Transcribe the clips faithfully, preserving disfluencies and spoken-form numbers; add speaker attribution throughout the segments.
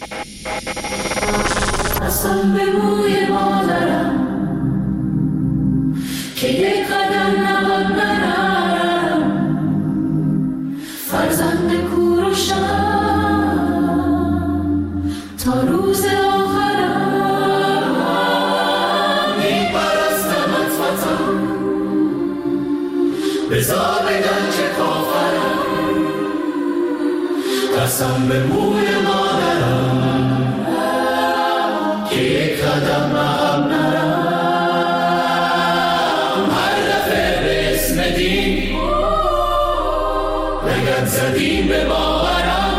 Speaker 1: دستم به موی مادرم که یک قدم نباید نرم، فرزند کوروشم تا روز آخرم. میپرستم از وطن بذار بگن که کافرم، دستم به موی مادرم که یک قدم هم نرم. هر دفعه به اسم دین لگد زدیم به باورم،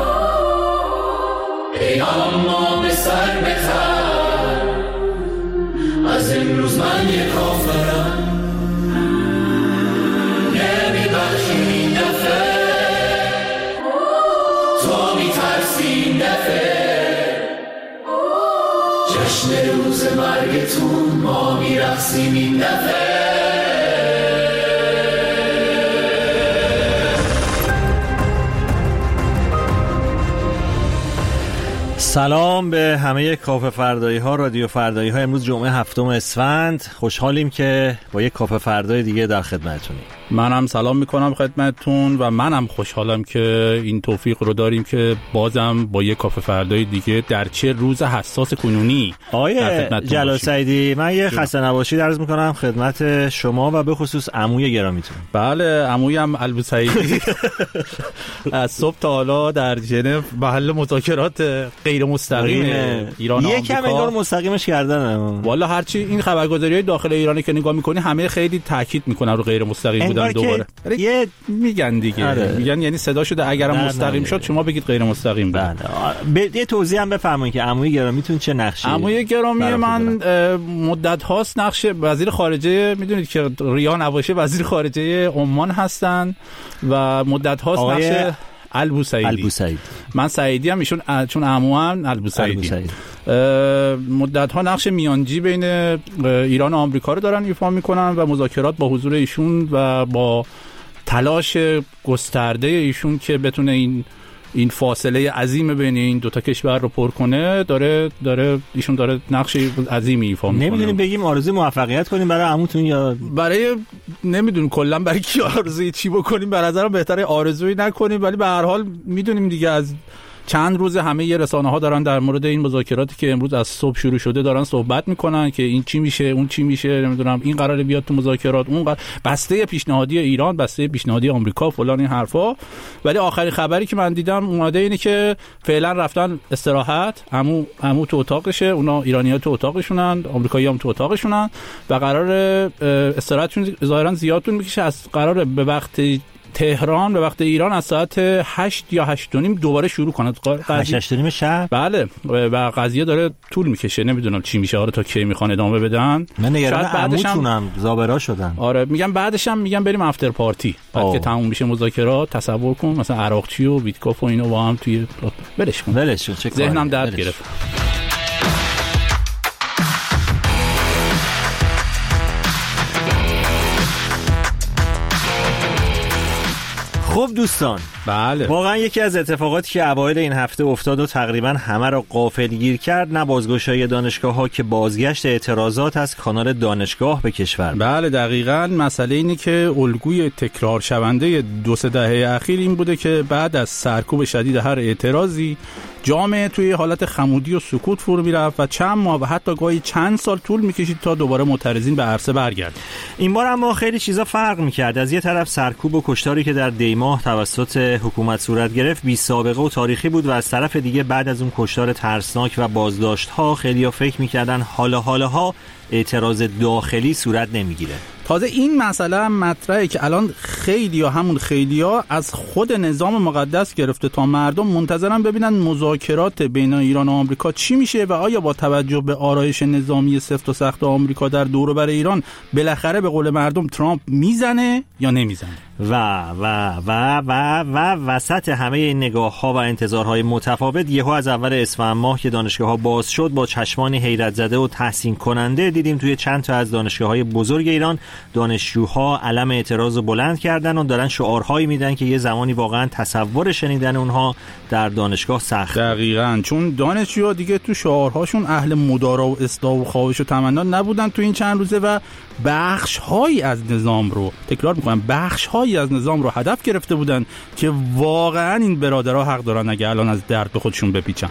Speaker 1: ای اما به سر بتر از امروز من یک کافرم. نمیبخشیم این دفعه، تو میترسی این دفعه، جشن روز مرگتون ما میرقصیم این دفعه.
Speaker 2: سلام به همه کافه فردایی ها، رادیو فردایی ها. امروز جمعه هفتم اسفند، خوشحالیم که با یک کافه فردای دیگه در خدمتتونیم.
Speaker 3: منم سلام میکنم خدمتتون و منم خوشحالم که این توفیق رو داریم که بازم با یک کافه فردای دیگه در چه روز حساس کنونی
Speaker 2: آیه جلال سعیدی، من یه خسته نباشید عرض میکنم خدمت شما و به خصوص عموی گرامیتون.
Speaker 3: بله، عمویم البوسعیدی از صبح تا حالا در ژنو محل مذاکرات غیر مستقیم ایران و آمریکا.
Speaker 2: یکم انگار مستقیمش کردن.
Speaker 3: والا هرچی این خبرگزاری‌های داخل ایرانی که نگاه می‌کنی همه خیلی تاکید می‌کنن رو غیر مستقیم بودن. دوباره یه میگن دیگه آره. میگن یعنی صدا شده اگرم مستقیم شد شما بگید غیر مستقیم بود.
Speaker 2: بله. یه توضیح هم بفرمایید که عموی گرامیتون چه نقشی؟
Speaker 3: عموی گرامی من مدت هاست نقش وزیر خارجه، میدونید که ریا نباشه وزیر خارجه عمان هستن و مدت هاست نقش البوسعیدی.
Speaker 2: البوسعیدی.
Speaker 3: من سعیدی هم، ایشون چون عموام البوسعیدی. مدت ها نقش میانجی بین ایران و آمریکا رو دارن ایفا میکنن و مذاکرات با حضور ایشون و با تلاش گسترده ایشون که بتونه این این فاصله عظیم بین این دو تا کشور رو پر کنه داره داره ایشون داره نقش عظیمی ایفا میکنه.
Speaker 2: نمیدونیم بگیم آرزوی موفقیت کنیم برای عموتون یا
Speaker 3: برای نمیدونیم کلا برای کی آرزوی چی بکنیم. به نظرم بهتره آرزویی نکنیم، ولی به هر حال میدونیم دیگه از چند روز همه رسانه‌ها دارن در مورد این مذاکراتی که امروز از صبح شروع شده دارن صحبت میکنن که این چی میشه اون چی میشه، نمیدونم این قراره بیاد تو مذاکرات، اون قرار بسته پیشنهادی ایران، بسته پیشنهادی آمریکا، فلان این حرفا. ولی آخرین خبری که من دیدم اومده اینه که فعلا رفتن استراحت، عمو عمو تو اتاقشه، اونا ایرانی‌ها تو اتاقشونن، آمریکایی‌ها هم تو اتاقشونن و قرار استراحتشون ظاهرا زیادتون میکشه. از قراره به وقت تهران به وقت ایران از ساعت هشت یا هشت و نیم دوباره شروع کنه.
Speaker 2: هشت و نیم شب.
Speaker 3: بله و قضیه داره طول میکشه، نمیدونم چی میشه، آره تا کی میخوان ادامه بدن.
Speaker 2: من نگران عموتونم زابرا شدن.
Speaker 3: آره میگم بعدش هم میگم بریم افتر پارتی بعد آه. که تموم میشه مذاکرات. تصور کن مثلا عراقچی و ویتکوف و اینو با هم توی ولش کن
Speaker 2: ولش چه کاری،
Speaker 3: ذهنم درد گرفت.
Speaker 2: خب دوستان،
Speaker 3: بله
Speaker 2: واقعا یکی از اتفاقاتی که اوایل این هفته افتاد و تقریبا همه را غافلگیر کرد، نه بازگشایی دانشگاه‌ها که بازگشت اعتراضات از کانال دانشگاه به کشور.
Speaker 3: بله دقیقاً. مسئله اینه که الگوی تکرار شونده دو سه دهه اخیر این بوده که بعد از سرکوب شدید هر اعتراضی جامعه توی حالت خمودی و سکوت فرو میرفت و چند ماه و حتی گاهی چند سال طول میکشید تا دوباره معترضین به عرصه برگردند.
Speaker 2: این بار اما خیلی چیزا فرق میکرد. از یه طرف سرکوب و کشتاری که در دی ماه توسط حکومت صورت گرفت بی سابقه و تاریخی بود و از طرف دیگه بعد از اون کشتار ترسناک و بازداشت‌ها خیلی‌ها فکر میکردن حالا حالاها اعتراض داخلی صورت نمیگیره.
Speaker 3: تازه این مسئله هم مطرحه که الان خیلی‌ها همون خیلی‌ها از خود نظام مقدس گرفته تا مردم منتظرن ببینن مذاکرات بین ایران و آمریکا چی میشه و آیا با توجه به آرایش نظامی سفت و سخت آمریکا در دور و بر ایران بالاخره به قول مردم ترامپ میزنه یا نمیزنه.
Speaker 2: و و و و و وسط همه این نگاه ها و انتظارهای متفاوت یهو از اول اسفند ماه که دانشگاه ها باز شد با چشمانی حیرت زده و تحسین کننده دیدیم توی چند تا از دانشگاه های بزرگ ایران دانشجوها علم اعتراض بلند کردن و دارن شعارهایی میدن که یه زمانی واقعا تصور شنیدن اونها در دانشگاه سخت.
Speaker 3: دقیقاً، چون دانشجوها دیگه تو شعارهاشون اهل مدارا و اصلاح و خواهش و تمنا نبودن تو این چند روزه و بخش هایی از نظام رو تکرار میکنم بخش هایی از نظام رو هدف گرفته بودن که واقعا این برادرها حق دارن اگه الان از درد به خودشون بپیچن.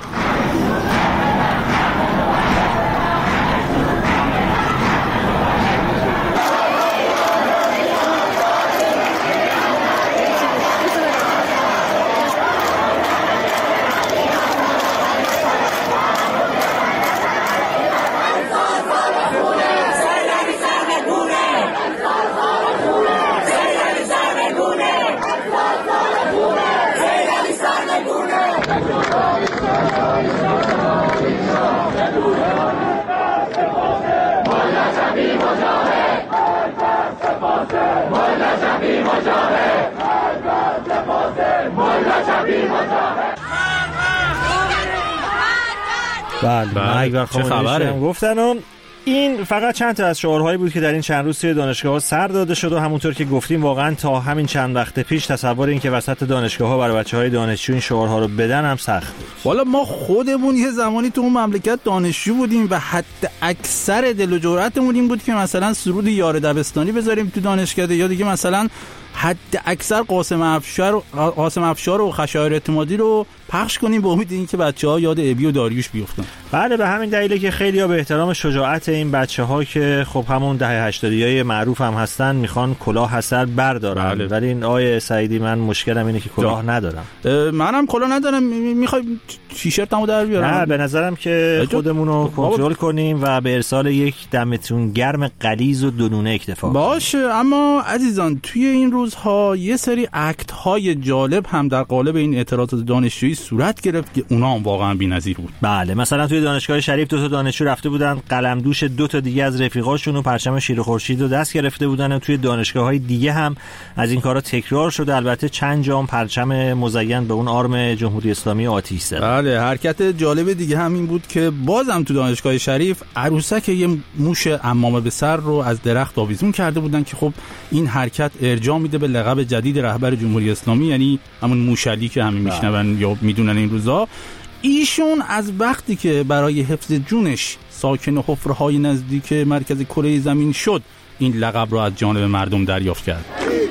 Speaker 2: بله بله چه خبره گفتن. این فقط چند تا از شعارهایی بود که در این چند روز توی دانشگاه‌ها سر داده شد و همونطور که گفتیم واقعا تا همین چند وقت پیش تصور این که وسط دانشگاه‌ها برای بچه‌های دانشجو این شعارها رو بدن هم سخت بود.
Speaker 3: والا ما خودمون یه زمانی تو اون مملکت دانشجو بودیم و حتی اکثر دل و جرأتمون این بود که مثلا سرود یار دبستانی بذاریم تو دانشکده یا دیگه مثلا حد اکثر قاسم افشار قاسم افشار و خشایار اعتمادی رو پخش کنیم به امید اینکه بچه‌ها یاد ابی و داریوش بیفتن.
Speaker 2: بله به همین دلیله که خیلی‌ها به احترام شجاعت این بچه‌ها که خب همون دهه هشتادیای معروف هم هستن میخوان کلاه از سر بردارن. بله. ولی این آیه سعیدی من مشکلم اینه که کلاه جا. ندارم.
Speaker 3: منم کلاه ندارم. میخوای تیشرتمو در بیارم؟
Speaker 2: نه به نظرم که خودمون رو کنترل کنیم و به ارسال یک دمتون گرم غلیظ و دونونه اکتفا
Speaker 3: باشه. اما عزیزان توی این روزها یه سری اکت های جالب هم در قالب این اعتراضات دانشجویی صورت گرفت که اونا هم واقعا بی‌نظیر بود.
Speaker 2: بله مثلا توی دانشگاه شریف دو تا دانشجو رفته بودن قلمدوش دو تا دیگه از رفیقاشون و پرچم شیر خورشید رو دست گرفته بودن و توی دانشگاه‌های دیگه هم از این کارا تکرار شده. البته چند جام پرچم مزین به اون آرم جمهوری اسلامی آتش زد.
Speaker 3: بله حرکت جالب دیگه هم این بود که بازم تو دانشگاه شریف عروسک یه موش عمامه به سر رو از درخت آویزون کرده بودن که خب این حرکت ارجاع میده به لقب جدید رهبر جمهوری اسلامی، یعنی همون موشعلی که همین میشنون یا میدونن این روزا. ایشون از وقتی که برای حفظ جونش ساکن حفره‌های نزدیک مرکز کره زمین شد این لقب رو از جانب مردم دریافت کرد.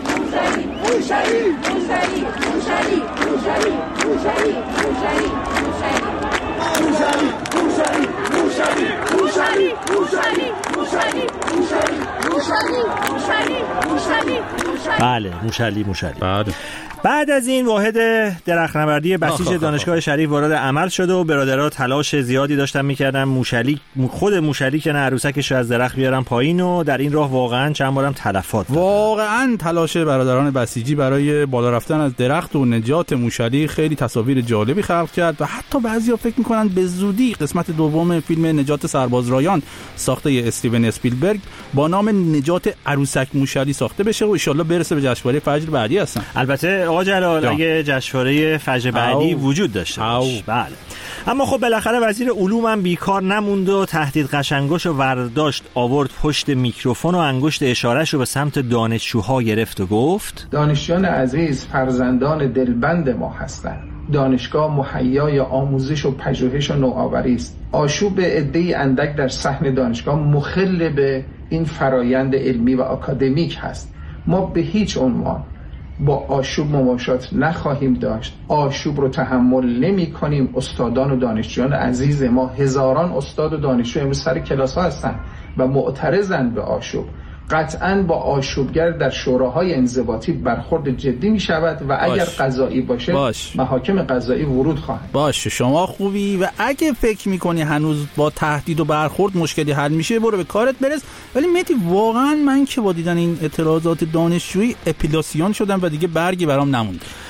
Speaker 2: بله موشعلی موشعلی.
Speaker 3: بعد
Speaker 2: بعد از این واحد درخت‌نوردی بسیج دانشگاه شریف وارد عمل شده و برادرها تلاش زیادی داشتن میکردن موشعلی خود موشعلی که نه عروسکش رو از درخت بیارن پایین و در این راه واقعا چند بارم تلفات دادن.
Speaker 3: واقعا تلاش برادران بسیجی برای بالا رفتن از درخت و نجات موشعلی خیلی تصاویر جالبی خلق کرد و حتی بعضیا فکر میکنن به زودی قسمت دوم فیلم نجات سرباز رایان ساخته استیون اسپیلبرگ با نام نجات عروسک موشعلی ساخته بشه و ان شاءالله برسه به جشنواره فجر بعدی هستن.
Speaker 2: البته آقا جلال اگه جشنواره فجر بعدی او. وجود داشته باشه. بله. اما خب بالاخره وزیر علوم هم بیکار نموند و تهدید قشنگاشو ورداشت آورد پشت میکروفون و انگشت اشارهشو رو به سمت دانشجوها گرفت و گفت
Speaker 4: دانشجویان عزیز فرزندان دلبند ما هستند. دانشگاه مهیای آموزش و پژوهش و نوآوری است. آشوب عده‌ای اندک در صحن دانشگاه مخل به این فرایند علمی و آکادمیک هست. ما به هیچ عنوان با آشوب مماشات نخواهیم داشت. آشوب رو تحمل نمی کنیم. استادان و دانشجویان عزیز ما هزاران استاد و دانشجو امروز سر کلاس ها هستند و معترضند به آشوب. قطعاً با آشوبگر در شوراهای انضباطی برخورد جدی می شود و اگر قضایی باشه باش. محاکم قضایی ورود خواهند.
Speaker 3: باشه شما خوبی و اگه فکر می کنی هنوز با تهدید و برخورد مشکلی حل میشه برو به کارت برس. ولی مهدی واقعاً من که با دیدن این اعتراضات دانشجویی اپیلاسیون شدم و دیگه برگی برام نمونده.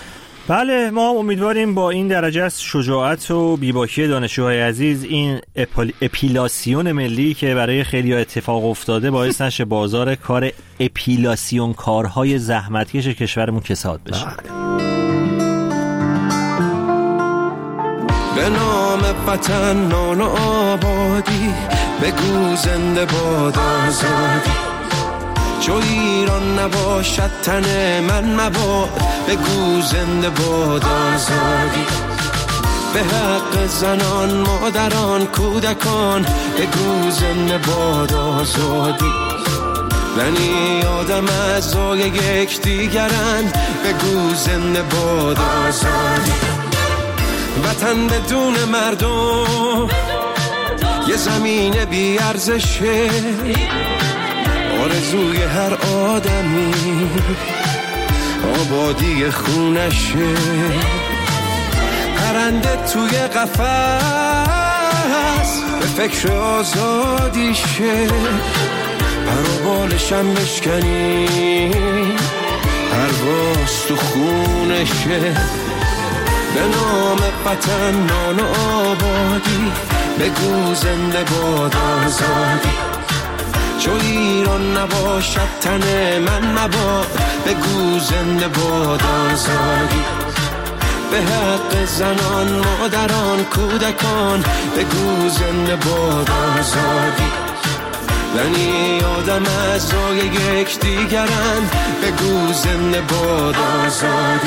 Speaker 2: بله، ما امیدواریم با این درجه از شجاعت و بیباکی دانشجوهای عزیز این اپل... اپیلاسیون ملی که برای خیلی اتفاق افتاده باعث نشه بازار کار اپیلاسیون کارهای زحمتکش کشورمون کساد بشه.
Speaker 5: به نام وطن نان و آبادی، بگو زنده باد آزادی. چو ایران نباشد تن من مباد، بگو زنده باد آزادی. به حق زنان مادران کودکان، بگو زنده باد آزادی. بنی آدم اعضای یک دیگرند، بگو زنده باد آزادی. وطن بدون مردم یه زمین بی ارزشه، آرزوی هر آدمی آبادی خونشه. پرنده توی قفس به فکر آزادیشه، پر و بالشم بشکنی پرواز تو خونشه. به نام وطن نان و آبادی، بگو زنده باد آزادی. چو ایران نباشد تن من مباد، بگو زنده باد آزادی. به حق زنان مادران کودکان، بگو زنده باد آزادی. بنی آدم اعضای یک دیگرند، بگو زنده باد آزادی.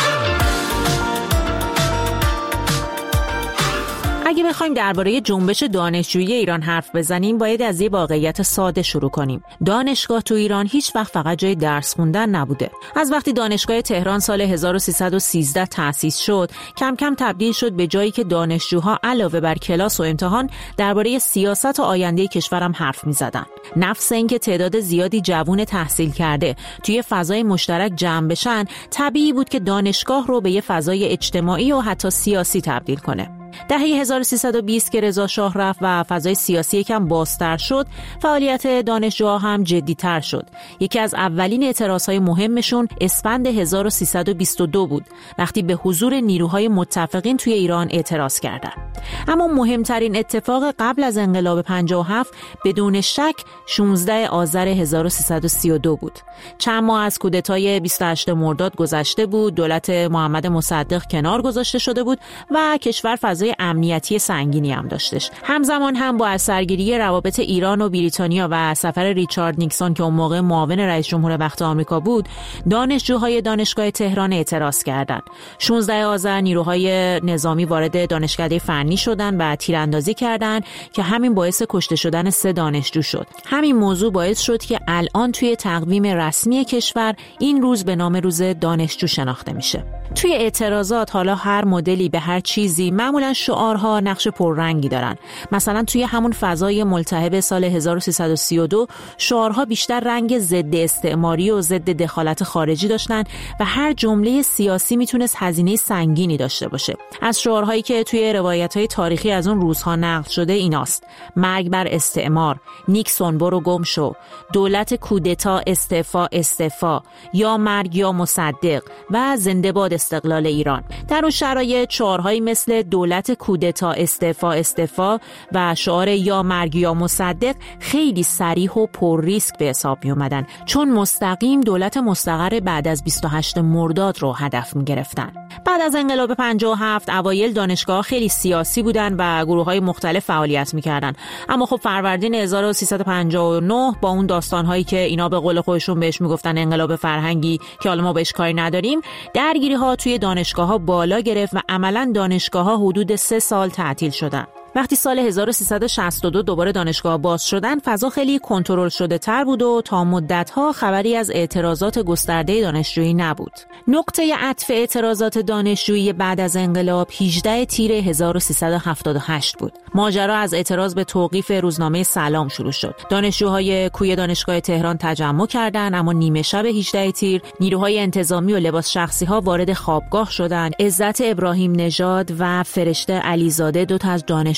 Speaker 6: اگه بخوایم درباره جنبش دانشجویی ایران حرف بزنیم، باید از یه واقعیت ساده شروع کنیم. دانشگاه تو ایران هیچ وقت فقط جای درس خوندن نبوده. از وقتی دانشگاه تهران سال هزار و سیصد و سیزده تأسیس شد، کم کم تبدیل شد به جایی که دانشجوها علاوه بر کلاس و امتحان درباره سیاست و آینده کشورم حرف می‌زدن. نفس اینکه تعداد زیادی جوون تحصیل کرده توی فضای مشترک جمع بشن، طبیعی بود که دانشگاه رو به یه فضای اجتماعی و حتی سیاسی تبدیل کنه. دهه هزار و سیصد و بیست که رضا شاه رفت و فضای سیاسی یکم بازتر شد، فعالیت دانشجوها هم جدی‌تر شد. یکی از اولین اعتراضهای مهمشون اسفند هزار و سیصد و بیست و دو بود، وقتی به حضور نیروهای متفقین توی ایران اعتراض کردند. اما مهمترین اتفاق قبل از انقلاب پنجاه و هفت بدون شک شانزده آذر هزار و سیصد و سی و دو بود. چند ماه از کودتای بیست و هشتم مرداد گذشته بود، دولت محمد مصدق کنار گذاشته شده بود و کشور فضای امنیتی سنگینی هم داشتش. همزمان هم با اثرگیری روابط ایران و بریتانیا و سفر ریچارد نیکسون که اون موقع معاون رئیس جمهور وقت آمریکا بود، دانشجوهای دانشگاه تهران اعتراض کردند. شانزده آذر نیروهای نظامی وارد دانشکده فنی شدند و تیراندازی کردند که همین باعث کشته شدن سه دانشجو شد. همین موضوع باعث شد که الان توی تقویم رسمی کشور این روز به نام روز دانشجو شناخته میشه. توی اعتراضات حالا هر مدلی به هر چیزی معمولا شعارها نقش پررنگی دارن. مثلا توی همون فضای ملتهب سال هزار و سیصد و سی و دو شعارها بیشتر رنگ ضد استعماری و ضد دخالت خارجی داشتن و هر جمله سیاسی میتونست هزینه سنگینی داشته باشه. از شعارهایی که توی روایت‌های تاریخی از اون روزها نقل شده ایناست: مرگ بر استعمار، نیکسون برو گم شو، دولت کودتا استعفا استعفا، یا مرگ یا مصدق و زنده باد استقلال ایران. در اون شرایط شعارهایی مثل دولت کودتا استعفا استعفا و شعار یا مرگ یا مصدق خیلی صریح و پر ریسک به حساب می اومدن، چون مستقیم دولت مستقر بعد از بیست و هشتم مرداد رو هدف می گرفتن. بعد از انقلاب پنجاه و هفت اوایل دانشگاه خیلی سیاسی بودن و گروه‌های مختلف فعالیت می‌کردن، اما خب فروردین هزار و سیصد و پنجاه و نه با اون داستان‌هایی که اینا به قول خودشون بهش میگفتن انقلاب فرهنگی که حالا ما بهش کاری نداریم، درگیری‌ها توی دانشگاه‌ها بالا گرفت و عملاً دانشگاه‌ها حدود سه سال تعطیل شدن. وقتی سال هزار و سیصد و شصت و دو دوباره دانشگاه باز شدن، فضا خیلی کنترل شده تر بود و تا مدت‌ها خبری از اعتراضات گسترده دانشجویی نبود. نقطه عطف اعتراضات دانشجویی بعد از انقلاب هجدهم تیر هزار و سیصد و هفتاد و هشت بود. ماجرا از اعتراض به توقیف روزنامه سلام شروع شد. دانشجوهای کوی دانشگاه تهران تجمع کردند، اما نیمه شب هجدهم تیر نیروهای انتظامی و لباس شخصی‌ها وارد خوابگاه شدند. عزت ابراهیم نژاد و فرشته علیزاده، دو تا از دانشجو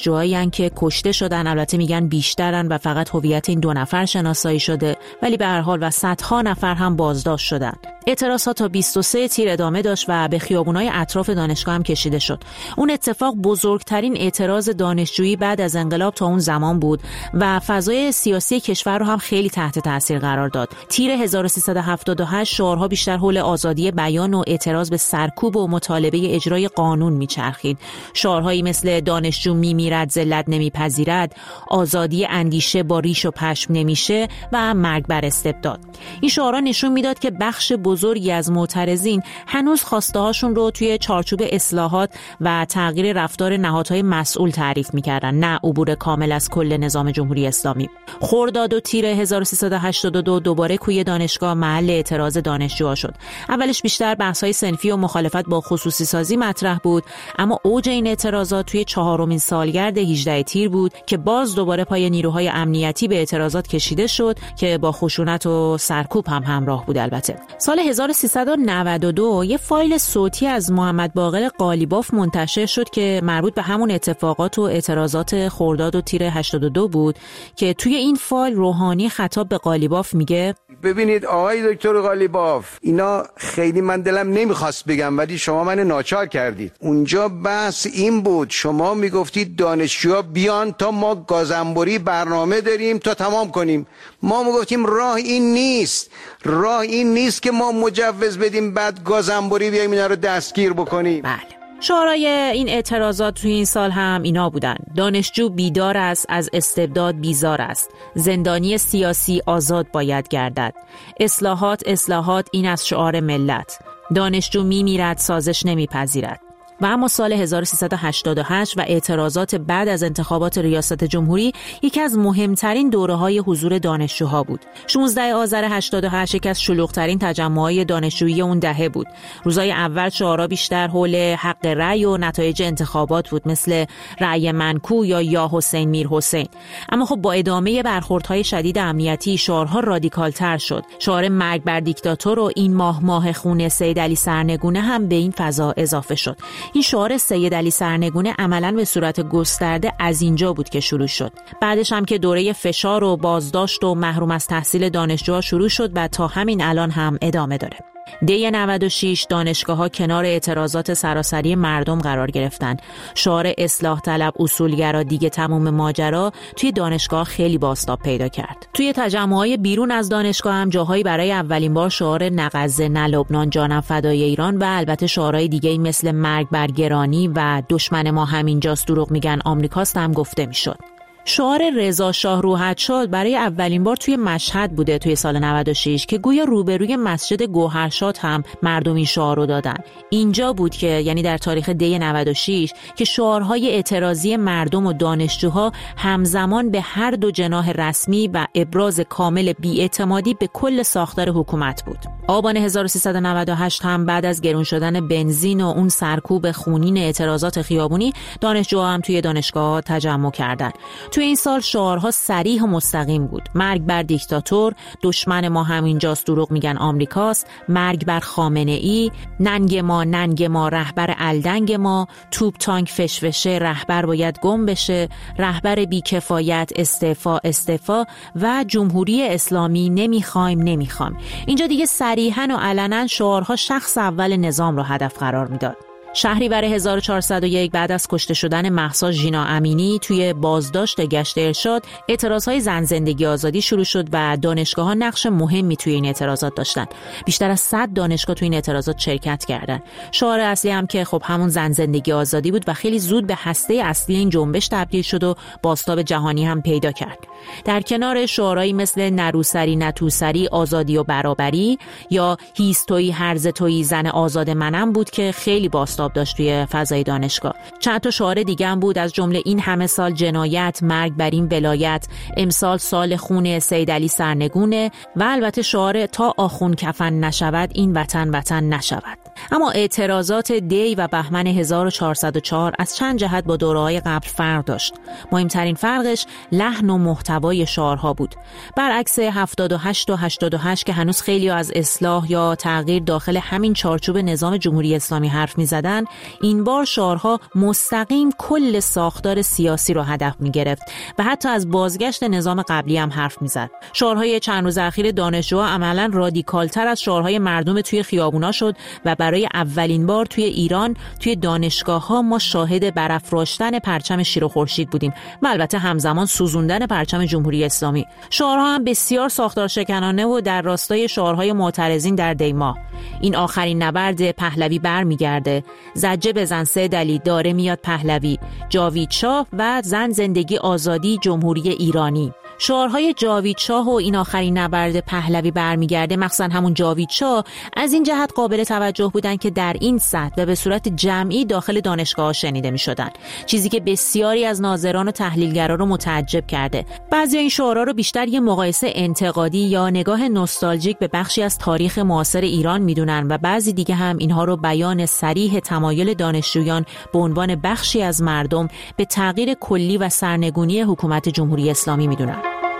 Speaker 6: دانشجوهایی هستند که کشته شدن، البته میگن بیشترن و فقط هویت این دو نفر شناسایی شده، ولی به هر حال و صدها نفر هم بازداشت شدن. اعتراضات تا بیست و سه تیر ادامه داشت و به خیابونای اطراف دانشگاه هم کشیده شد. اون اتفاق بزرگترین اعتراض دانشجویی بعد از انقلاب تا اون زمان بود و فضای سیاسی کشور رو هم خیلی تحت تاثیر قرار داد. تیر هزار و سیصد و هفتاد و هشت شعارها بیشتر حول آزادی بیان و اعتراض به سرکوب و مطالبه اجرای قانون میچرخید. شعارهایی مثل دانشجو میمیرد ذلت نمیپذیرد، آزادی اندیشه با ریش و پشم نمیشه و مرگ بر استبداد. این شعارها نشون میداد که بخش بزرگی از معترضین هنوز خواسته هاشون رو توی چارچوب اصلاحات و تغییر رفتار نهادهای مسئول تعریف میکردن، نه عبور کامل از کل نظام جمهوری اسلامی. خرداد و تیر هزار و سیصد و هشتاد و دو دوباره کوی دانشگاه محل اعتراض دانشجوها شد. اولش بیشتر بحث‌های صنفی و مخالفت با خصوصی سازی مطرح بود، اما اوج این اعتراضات توی چهارمین سالگرد هجده تیر بود که باز دوباره پای نیروهای امنیتی به اعتراضات کشیده شد که با خشونت و سرکوب هم همراه بود. البته سال هزار و سیصد و نود و دو یه فایل صوتی از محمد باقر قالیباف منتشر شد که مربوط به همون اتفاقات و اعتراضات خرداد و تیر هشتاد و دو بود که توی این فایل روحانی خطاب به قالیباف میگه:
Speaker 7: ببینید آقای دکتر قالیباف، اینا خیلی من دلم نمیخواست بگم ولی شما من ناچار کردید. اونجا بحث این بود، شما میگفتید دانشجوها بیان تا ما گازنبوری برنامه داریم تا تمام کنیم. ما میگفتیم راه این نیست، راه این نیست که ما مجوز بدیم بعد گازنبوری بیایم اینا رو دستگیر بکنیم.
Speaker 6: بله. شعارهای این اعتراضات توی این سال هم اینا بودن: دانشجو بیدار است، از استبداد بیزار است، زندانی سیاسی آزاد باید گردد، اصلاحات اصلاحات این از شعار ملت، دانشجو میمیرد سازش نمیپذیرد. و اما سال هزار و سیصد و هشتاد و هشت و اعتراضات بعد از انتخابات ریاست جمهوری یکی از مهمترین دوره‌های حضور دانشجوها بود. شانزده آذر هشتاد و هشت یکی از شلوغ‌ترین تجمع‌های دانشجویی اون دهه بود. روزهای اول شعارها بیشتر حول حق رأی و نتایج انتخابات بود، مثل رأی منکو یا یا حسین میر حسین. اما خب با ادامه برخوردهای شدید امنیتی شعارها رادیکال‌تر شد. شعار مرگ بر دیکتاتور و این ماه ماه خون سید علی سرنگونه هم به این فضا اضافه شد. این شعار سید علی سرنگونه عملاً به صورت گسترده از اینجا بود که شروع شد. بعدش هم که دوره فشار و بازداشت و محروم از تحصیل دانشجوها شروع شد و تا همین الان هم ادامه داره. دی نود و شش دانشگاه‌ها کنار اعتراضات سراسری مردم قرار گرفتن. شعار اصلاح طلب اصولگرا دیگه تموم ماجرا توی دانشگاه خیلی بازتاب پیدا کرد. توی تجمع‌های بیرون از دانشگاه هم جاهایی برای اولین بار شعار نه غزه نه لبنان جانم فدای ایران و البته شعارهای دیگه‌ای مثل مرگ بر گرانی و دشمن ما همینجاست دروغ میگن آمریکاست هم گفته میشد. شعار رضا شاه روحت شاد برای اولین بار توی مشهد بوده توی سال نود و شش که گویا روبروی مسجد گوهرشاد هم مردم این شعار رو دادن. اینجا بود که یعنی در تاریخ دی نود و شش که شعارهای اعتراضی مردم و دانشجوها همزمان به هر دو جناح رسمی و ابراز کامل بی‌اعتمادی به کل ساختار حکومت بود. آبان هزار و سیصد و نود و هشت هم بعد از گرون شدن بنزین و اون سرکوب خونین اعتراضات خیابونی دانشجوها هم توی دانشگاه‌ها تجمع کردند. توی این سال شعارها صریح و مستقیم بود: مرگ بر دیکتاتور، دشمن ما همینجاست دروغ میگن آمریکاست، مرگ بر خامنه ای، ننگ ما ننگ ما رهبر الدنگ ما، توپ تانک فشفشه رهبر باید گم بشه، رهبر بیکفایت استعفا استعفا و جمهوری اسلامی نمیخوایم نمیخوایم. اینجا دیگه صریحاً و علناً شعارها شخص اول نظام رو هدف قرار میداد. شهریور هزار و چهارصد و یک بعد از کشته شدن مهسا ژینا امینی توی بازداشت گشت ارشاد اعتراضهای زن زندگی آزادی شروع شد و دانشگاه‌ها نقش مهمی توی این اعتراضات داشتن. بیشتر از صد دانشگاه توی این اعتراضات شرکت کردن. شعار اصلی هم که خب همون زن زندگی آزادی بود و خیلی زود به هسته اصلی این جنبش تبدیل شد و بازتاب جهانی هم پیدا کرد. در کنار شعارهایی مثل نروسری نتوسری آزادی و برابری یا هیست تویی هرز تویی زن آزاد منم بود که خیلی بازتاب داشت توی فضای دانشگاه. چند تا شعار دیگه هم بود، از جمله این همه سال جنایت، مرگ بر این ولایت، امسال سال خون سید علی سرنگونه و البته شعار تا آخون کفن نشود این وطن وطن نشود. اما اعتراضات دی و بهمن هزار و چهارصد و چهار از چند جهت با دوره‌های قبل فرق داشت. مهمترین فرقش لحن و محتوای شعارها بود. برعکس هفتاد و هشت و هشتاد و هشت که هنوز خیلی از اصلاح یا تغییر داخل همین چارچوب نظام جمهوری اسلامی حرف می‌زدن، می‌کردند، این بار شعارها مستقیم کل ساختار سیاسی رو هدف می‌گرفت و حتی از بازگشت نظام قبلی هم حرف می‌زد. شعارهای چند روز اخیر دانشجوها عملاً رادیکال‌تر از شعارهای مردم توی خیابونا شد و برای اولین بار توی ایران توی دانشگاه‌ها ما شاهد برافراشتن پرچم شیر و خورشید بودیم و البته همزمان سوزوندن پرچم جمهوری اسلامی. شعارها هم بسیار ساختار شکنانه و در راستای شعارهای معترضین در دیماه. این آخرین نبرد پهلوی برمیگرده، زجه بزن سه دلی داره میاد پهلوی، جاوید شاه و زن زندگی آزادی جمهوری ایرانی. شعارهای جاوید شاه و این آخرین نبرد پهلوی برمیگرده، مخصوصا همون جاوید شاه، از این جهت قابل توجه بودن که در این سطح و به صورت جمعی داخل دانشگاه شنیده میشدن، چیزی که بسیاری از ناظران و تحلیلگران رو متعجب کرده. بعضی این شعارها رو بیشتر یه مقایسه انتقادی یا نگاه نوستالژیک به بخشی از تاریخ معاصر ایران میدونن و بعضی دیگه هم اینها رو بیان صریح تمایل دانشجویان به عنوان بخشی از مردم به تغییر کلی و سرنگونی حکومت جمهوری اسلامی میدونن.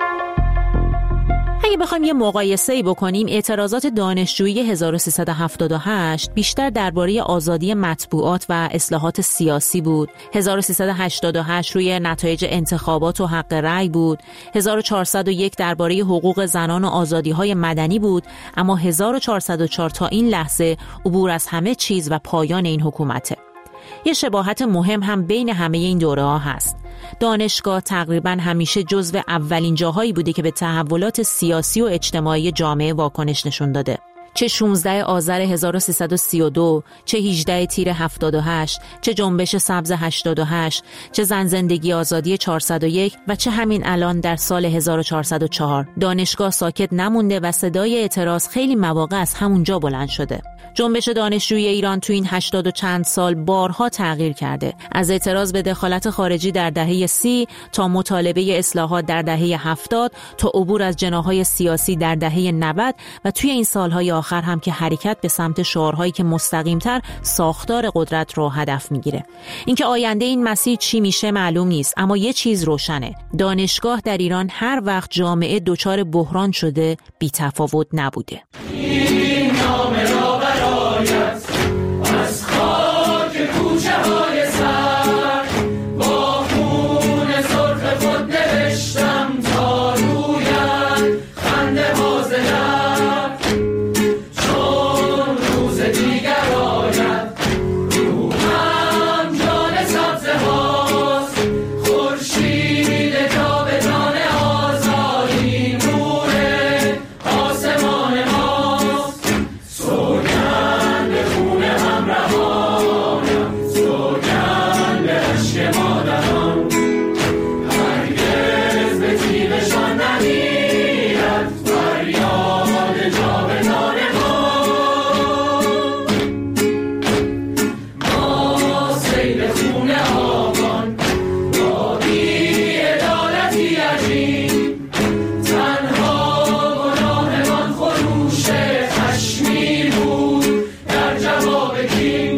Speaker 6: اگه بخوایم یه مقایسه‌ای بکنیم، اعتراضات دانشجویی هزار و سیصد و هفتاد و هشت بیشتر درباره آزادی مطبوعات و اصلاحات سیاسی بود. هزار و سیصد و هشتاد و هشت روی نتایج انتخابات و حق رأی بود. هزار و چهارصد و یک درباره حقوق زنان و آزادی‌های مدنی بود. اما هزار و چهارصد و چهار تا این لحظه عبور از همه چیز و پایان این حکومته. یه شباهت مهم هم بین همه این دوره‌ها هست. دانشگاه تقریباً همیشه جزو اولین جاهایی بوده که به تحولات سیاسی و اجتماعی جامعه واکنش نشون داده. چه شانزده آذر هزار و سیصد و سی و دو، چه هجده تیر هفتاد و هشت، چه جنبش سبز هشتاد و هشت، چه زن زندگی آزادی چهارصد و یک و چه همین الان در سال هزار و چهارصد و چهار. دانشگاه ساکت نمونده و صدای اعتراض خیلی مواقع از همونجا بلند شده. جنبش دانشجویی ایران تو این هشتاد و چند سال بارها تغییر کرده، از اعتراض به دخالت خارجی در دهه سی تا مطالبه اصلاحات در دهه هفتاد تا عبور از جناح‌های سیاسی در دهه نود و توی این سالهای آخر هم که حرکت به سمت شعارهایی که مستقیم‌تر ساختار قدرت رو هدف میگیره. اینکه آینده این مسیر چی میشه معلوم نیست، اما یه چیز روشنه: دانشگاه در ایران هر وقت جامعه دچار بحران شده بی‌تفاوت نبوده.
Speaker 1: این نامه را برایت از خاک کوچه های سر با خون سرخ خود نوشتم تا رویت خنده حاضرم، چون روز دیگر آید روحم جان سبزه هاست، خورشید جاودان آزادی نور آسمان ماست. سوگند خون همراهانم، سوگند عشق مادران، هرگز به تیغشان نمیرد فریاد جاودان ما. ما سیل خون آبان با بی‌عدالتی عجیب، تنها گناهمان خروش خشمی بود در جواب کین.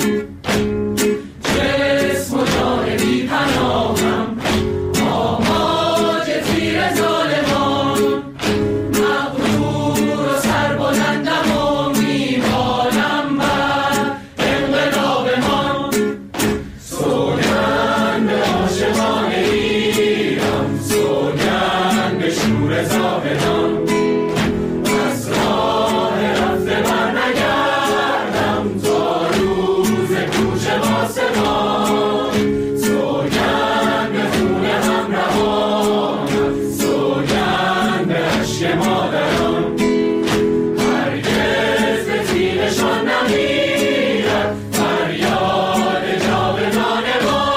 Speaker 1: جسم و جان بی پناهم آماج تیر ظالمان، مغرور و سربلندم و میمالم بر انقلابمان. سوگند به عاشقان ایران، سوگند به شور زاهدان، از راه رفته برنگردم تا روز کوچه آسمان. سوگند به خون همراهانم، سوگند به عشق مادران، هرگز به تیغشان نمیرد فریاد جاودان ما.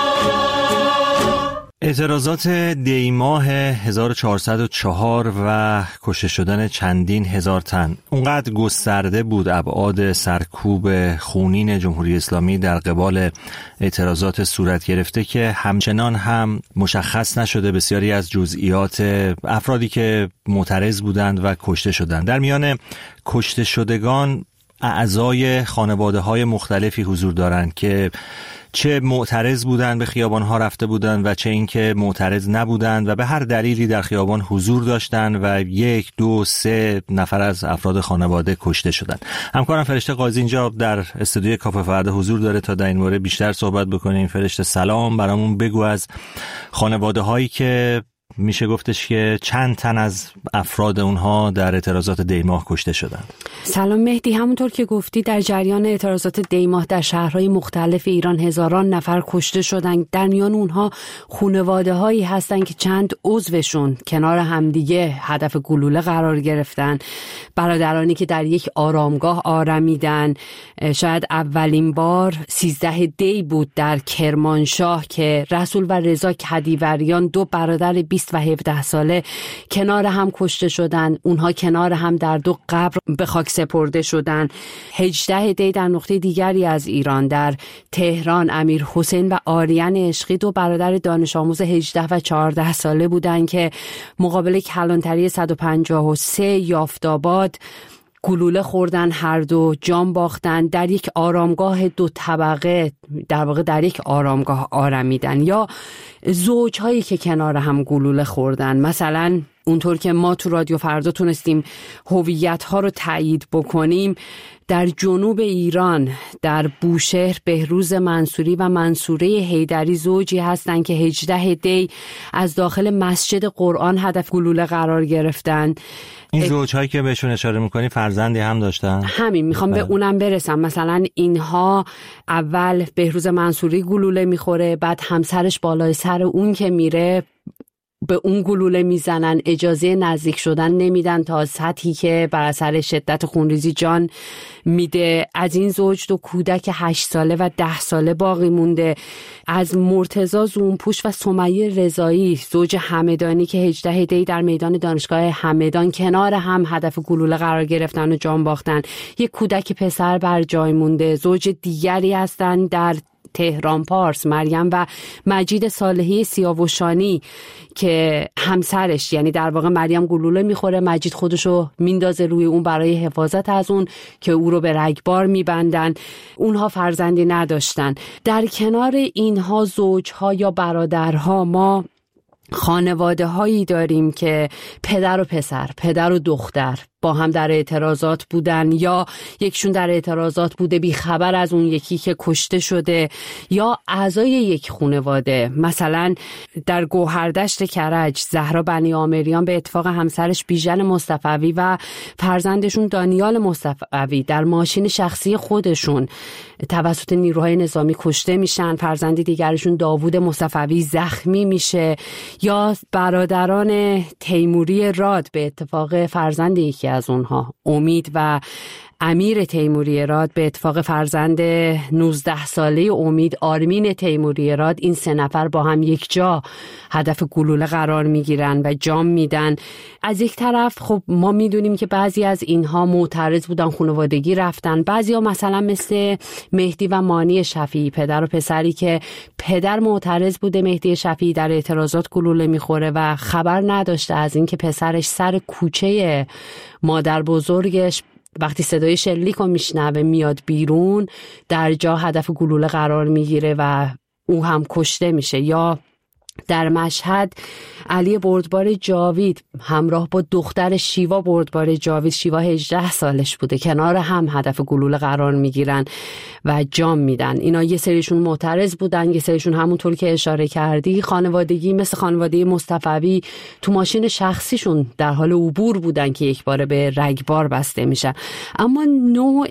Speaker 2: اعتراضات دیماه هزار و چهارصد و چهار و کشته شدن چندین هزار تن اونقدر گسترده بود ابعاد سرکوب خونین جمهوری اسلامی در قبال اعتراضات صورت گرفته که همچنان هم مشخص نشده بسیاری از جزئیات افرادی که معترض بودند و کشته شدند. در میان کشته شدگان اعضای خانواده‌های مختلفی حضور دارن که چه معترض بودن به خیابان‌ها رفته بودن و چه اینکه معترض نبودن و به هر دلیلی در خیابان حضور داشتن و یک دو سه نفر از افراد خانواده کشته شدن. همکارم فرشته قاضی اینجا در استودیوی کافه فردا حضور داره تا در این مورد بیشتر صحبت بکنیم. فرشته سلام، برامون بگو از خانواده‌هایی که میشه گفتش که چند تن از افراد اونها در اعتراضات دیماه کشته شدند.
Speaker 8: سلام مهدی، همونطور که گفتی در جریان اعتراضات دیماه در شهرهای مختلف ایران هزاران نفر کشته شدند. در میان اونها خانواده هایی هستن که چند عضوشون کنار همدیگه هدف گلوله قرار گرفتن، برادرانی که در یک آرامگاه آرمیدن. شاید اولین بار سیزده دی بود در کرمانشاه که رسول و رضا کدیوریان، دو برادر بیست و هفده ساله کنار هم کشته شدن. اونها کنار هم در دو قبر به خاک سپرده شدن. هجده دی در نقطه دیگری از ایران در تهران، امیر حسین و آریان عشقی، دو برادر دانش آموز هجده و چهارده ساله بودند که مقابل کلانتری صد و پنجاه و سه یافت‌آباد گلوله خوردن، هر دو جان باختن. در یک آرامگاه دو طبقه، در واقع در یک آرامگاه آرمیدن. یا زوجهایی که کنار هم گلوله خوردن. مثلا اونطور که ما تو رادیو فردا تونستیم هویت ها رو تایید بکنیم، در جنوب ایران در بوشهر بهروز منصوری و منصوره حیدری زوجی هستند که هجده دی از داخل مسجد قرآن هدف گلوله قرار گرفتن.
Speaker 2: این زوجهایی که بهشون اشاره میکنی فرزندی هم داشتن؟ همین
Speaker 8: میخوام به اونم برسم. مثلا اینها اول بهروز منصوری گلوله میخوره، بعد همسرش بالای سر اون که میره به اون گلوله میزنن، اجازه نزدیک شدن نمیدن تا سطحی که بر اثر شدت خونریزی جان میده. از این زوج دو کودک هشت ساله و ده ساله باقی مونده. از مرتضی زونپوش و سمیه رضایی، زوج همدانی که هجده دی در میدان دانشگاه همدان کنار هم هدف گلوله قرار گرفتن و جان باختن. یک کودک پسر بر جای مونده. زوج دیگری هستن در تهران پارس، مریم و مجید صالحی سیاوشانی که همسرش، یعنی در واقع مریم گلوله میخوره، مجید خودشو میندازه روی اون برای حفاظت از اون که او رو به رگبار میبندن. اونها فرزندی نداشتن. در کنار اینها زوجها یا برادرها ما خانواده هایی داریم که پدر و پسر، پدر و دختر با هم در اعتراضات بودن، یا یکشون در اعتراضات بوده بی خبر از اون یکی که کشته شده، یا اعضای یک خانواده. مثلا در گوهردشت کرج زهرا بنی آمریان به اتفاق همسرش بیژن مصطفوی و فرزندشون دانیال مصطفوی در ماشین شخصی خودشون توسط نیروهای نظامی کشته میشن. فرزند دیگرشون داوود مصطفوی زخمی میشه. یا برادران تیموری راد، به اتفاق فرزند یکی از اونها امید و امیر تیموری راد، به اتفاق فرزند نوزده ساله امید آرمین تیموری راد، این سه نفر با هم یک جا هدف گلوله قرار میگیرن و جام میدن. از یک طرف خب ما میدونیم که بعضی از اینها معترض بودن، خانوادگی رفتن. بعضی ها مثلا مثل مهدی و مانی شفیعی، پدر و پسری که پدر معترض بوده، مهدی شفیعی در اعتراضات گلوله میخوره و خبر نداشته از این که پسرش سر کوچه مادر بزرگش وقتی صدای شلیک رو میشنوه میاد بیرون، در جا هدف گلوله قرار میگیره و او هم کشته میشه. یا در مشهد علی بردبار جاوید همراه با دختر شیوا بردبار جاوید، شیوا هجده سالش بوده، کنار هم هدف گلوله قرار میگیرن و جام میدن. اینا یه سریشون معترض بودن، یه سریشون همونطور که اشاره کردی خانوادگی مثل خانواده مصطفوی تو ماشین شخصیشون در حال عبور بودن که یک باره به رگبار بسته میشن. اما نوع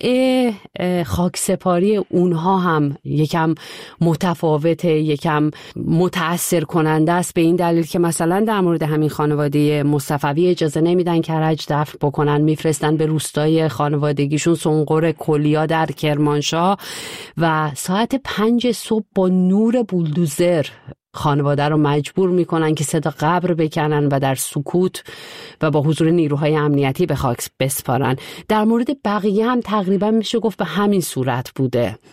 Speaker 8: خاکسپاری اونها هم یکم متفاوته، یکم متأثر کننده است، به این دلیل که مثلا در مورد همین خانواده مصطفوی اجازه نمیدن کرج دفن بکنن، میفرستن به روستای خانوادگیشون سنقر کلیا در کرمانشاه و ساعت پنج صبح با نور بولدوزر خانواده رو مجبور میکنن که صدا قبر بکنن و در سکوت و با حضور نیروهای امنیتی به خاک بسپارن. در مورد بقیه هم تقریبا میشه گفت به همین صورت بوده.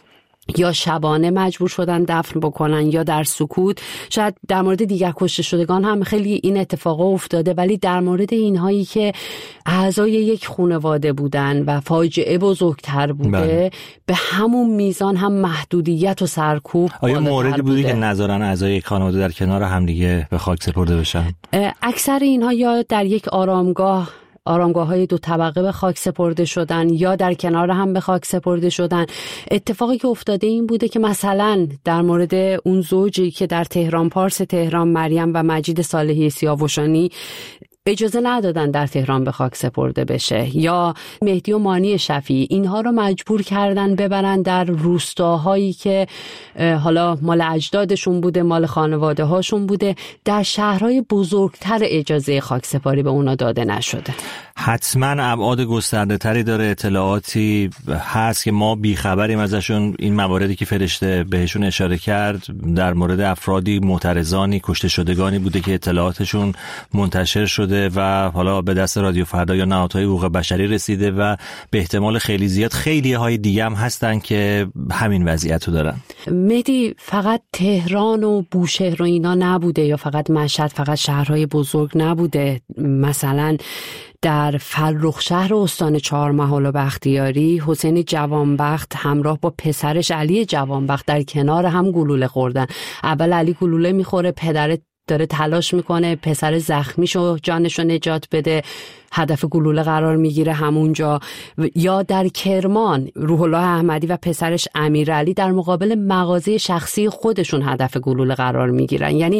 Speaker 8: یا شبانه مجبور شدن دفن بکنن یا در سکوت. شاید در مورد دیگر کشته شدگان هم خیلی این اتفاقا افتاده، ولی در مورد اینهایی که اعضای یک خانواده بودن و فاجعه بزرگتر بوده بله. به همون میزان هم محدودیت و سرکوب
Speaker 2: آیا موردی بوده که نذارن اعضای یک خانواده در کنار همدیگه به خاک سپرده بشن؟
Speaker 8: اکثر اینها یا در یک آرامگاه آرامگاه های دو طبقه به خاک سپرده شدن یا در کنار هم به خاک سپرده شدن. اتفاقی که افتاده این بوده که مثلا در مورد اون زوجی که در تهران پارس تهران، مریم و مجید صالحی سیاوشانی، اجازه ندادن در تهران به خاک سپرده بشه، یا مهدی و مانی شفیعی، اینها رو مجبور کردن ببرن در روستاهایی که حالا مال اجدادشون بوده، مال خانواده هاشون بوده. در شهرهای بزرگتر اجازه خاک سپاری به اونا داده نشده.
Speaker 2: حتما ابعاد گسترده تری داره، اطلاعاتی هست که ما بیخبریم ازشون. این مواردی که فرشته بهشون اشاره کرد در مورد افرادی معترضانی کشته شدگانی بوده که اطلاعاتشون منتشر شده و حالا به دست رادیو فردا یا نهادهای حقوق بشری رسیده و به احتمال خیلی زیاد خیلی های دیگه هم هستن که همین وضعیت رو دارن.
Speaker 8: مهدی فقط تهران و بوشهر و اینا نبوده، یا فقط مشهد، فقط شهرهای بزرگ نبوده. مثلا در فرخ شهر استان چهارمحال و بختیاری، حسین جوانبخت همراه با پسرش علی جوانبخت در کنار هم گلوله خوردن. اول علی گلوله میخوره، پدر داره تلاش میکنه پسر زخمیشو جانشو نجات بده، هدف گلوله قرار میگیره همونجا. یا در کرمان روح الله احمدی و پسرش امیرعلی در مقابل مغازه شخصی خودشون هدف گلوله قرار میگیرن. یعنی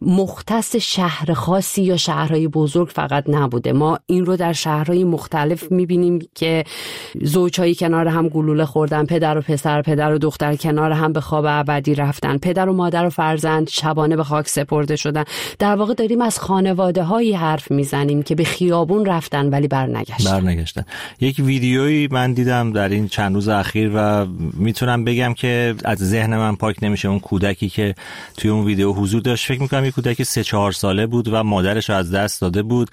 Speaker 8: مختص شهر خاصی یا شهرهای بزرگ فقط نبوده، ما این رو در شهرهای مختلف میبینیم که زوجهایی کنار هم گلوله خوردن، پدر و پسر، پدر و دختر کنار هم به خواب ابدی رفتن، پدر و مادر و فرزند شبانه به خاک سپرده شدن. در واقع داریم از خانواده هایی حرف میزنیم که به خیابون رفتن ولی برنگشتن.
Speaker 2: برنگشتن. یک ویدیویی من دیدم در این چند روز اخیر و میتونم بگم که از ذهن من پاک نمیشه. اون کودکی که توی اون ویدیو حضور داشت، فکر میکنم یک کودک سه چهار ساله بود و مادرش رو از دست داده بود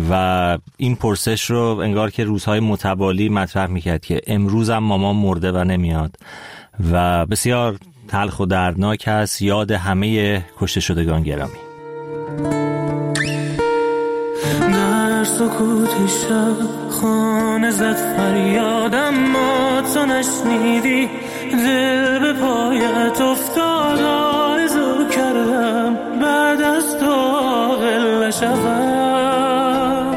Speaker 2: و این پرسش رو انگار که روزهای متوالی مطرح میکرد که امروز هم مامان مرده و نمیاد و بسیار تلخ و دردناک هست. یاد همه کشته شدگان گرامی.
Speaker 1: در سکوت شب خانه زد فریادم، ما تو نشنیدی، دل به پایت افتاد، آرزو کردم بعد از تو عاقل شدم.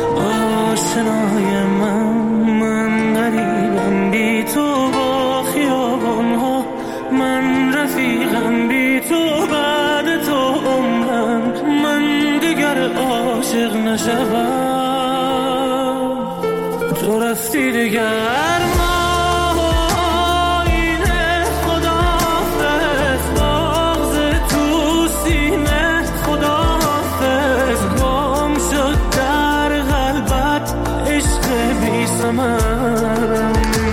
Speaker 1: آشنای من من غریبم بی تو با خیابان ها، من رفیقم بی تو بعد تو عمرم، من دیگر عاشق نشوم. تو رفتی دیگر ماهینه، خداحافظ باغز تو سینه، خداحافظ گم شد در قلبت عشق بی ثمر.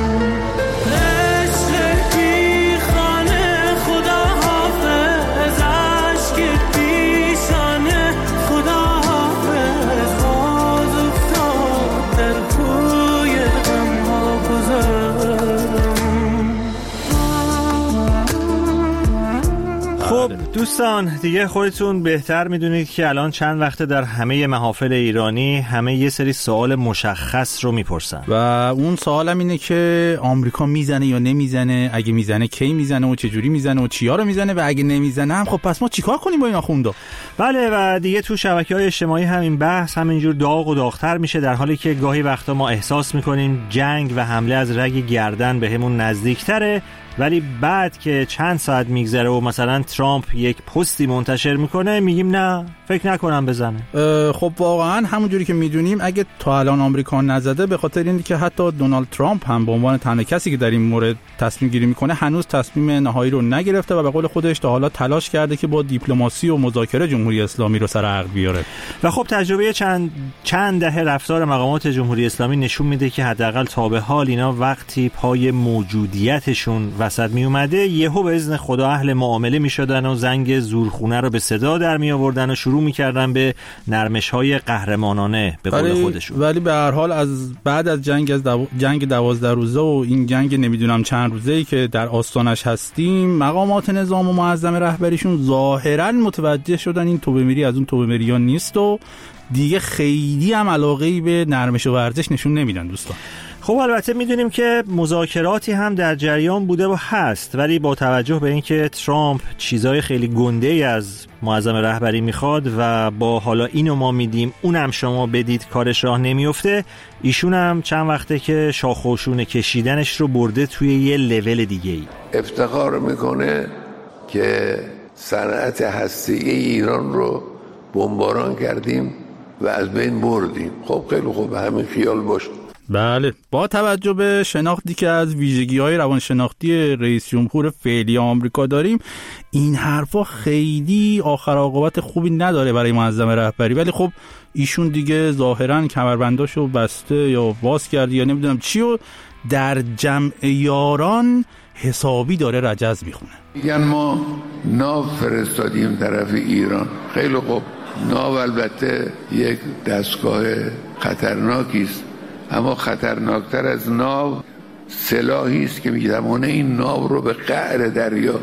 Speaker 2: دوستان دیگه خودتون بهتر میدونید که الان چند وقته در همه محافل ایرانی همه یه سری سوال مشخص رو میپرسن
Speaker 3: و اون سوالم اینه که آمریکا میزنه یا نمیزنه، اگه میزنه کی میزنه و چه جوری میزنه و چیا رو میزنه، و اگه نمیزنه هم خب پس ما چیکار کنیم با این آخوندا؟
Speaker 2: بله و دیگه تو شبکه‌های اجتماعی همین بحث همینجور داغ و داغتر میشه، در حالی که گاهی وقتا ما احساس میکنیم جنگ و حمله از رگ گردن بهمون نزدیکتره، ولی بعد که چند ساعت میگذره و مثلا ترامپ یک پستی منتشر میکنه میگیم نه فکر نکنم بزنه.
Speaker 3: خب واقعا همونجوری که میدونیم اگه تا الان آمریکا نزده به خاطر اینه که حتی دونالد ترامپ هم به عنوان تنها کسی که در این مورد تصمیم گیری میکنه هنوز تصمیم نهایی رو نگرفته و به قول خودش تا حالا تلاش کرده که با دیپلماسی و مذاکره جمهوری جمهوری اسلامی رو سر عقل بیاره.
Speaker 2: و خب تجربه چند چند دهه رفتار مقامات جمهوری اسلامی نشون میده که حداقل تا به حال اینا وقتی پای موجودیتشون وسط می اومده یهو به اذن خدا اهل معامله میشدن و زنگ زورخونه رو به صدا در می آوردن و شروع میکردن به نرمش‌های قهرمانانه به قول خودشون.
Speaker 3: ولی به هر حال از بعد از جنگ از دو... جنگ دوازده روزه و این جنگ نمیدونم چند روزه‌ای که در آستانش هستیم، مقامات نظام و معظم رهبریشون ظاهراً متوجه شدن این توبه میری از اون توبه میریان نیست و دیگه خیلی هم علاقه‌ای به نرمش و ورزش نشون نمیدن دوستان.
Speaker 2: خب البته میدونیم که مذاکراتی هم در جریان بوده و هست، ولی با توجه به اینکه ترامپ چیزای خیلی گنده‌ای از معظم رهبری میخواد و با حالا اینو ما میدیم اونم شما بدید کارش راه نمیفته، ایشون هم چند وقته که شاخوشون کشیدنش رو برده توی یه لول دیگه ای.
Speaker 9: افتخار میکنه که صنعت هسته‌ای ایران رو بمباران کردیم و از بین بردیم. خب خیلی خوب، همین خیال باشه.
Speaker 3: بله، با توجه به شناختی که از ویژگی‌های روانشناختی رئیس جمهور فعلی آمریکا داریم، این حرفا خیلی آخر عاقبت خوبی نداره برای معظم رهبری. ولی خب ایشون دیگه ظاهراً کمربنداشو بسته یا باز کرد یا نمیدونم چی و در جمع یاران حسابی داره رجز میخونه.
Speaker 9: میگن ما ناو فرستادیم طرف ایران. خیلی خوب، ناو البته یک دستگاه خطرناکی است، اما خطرناکتر از ناو سلاحی است که می‌تواند این ناو رو به قعر دریا.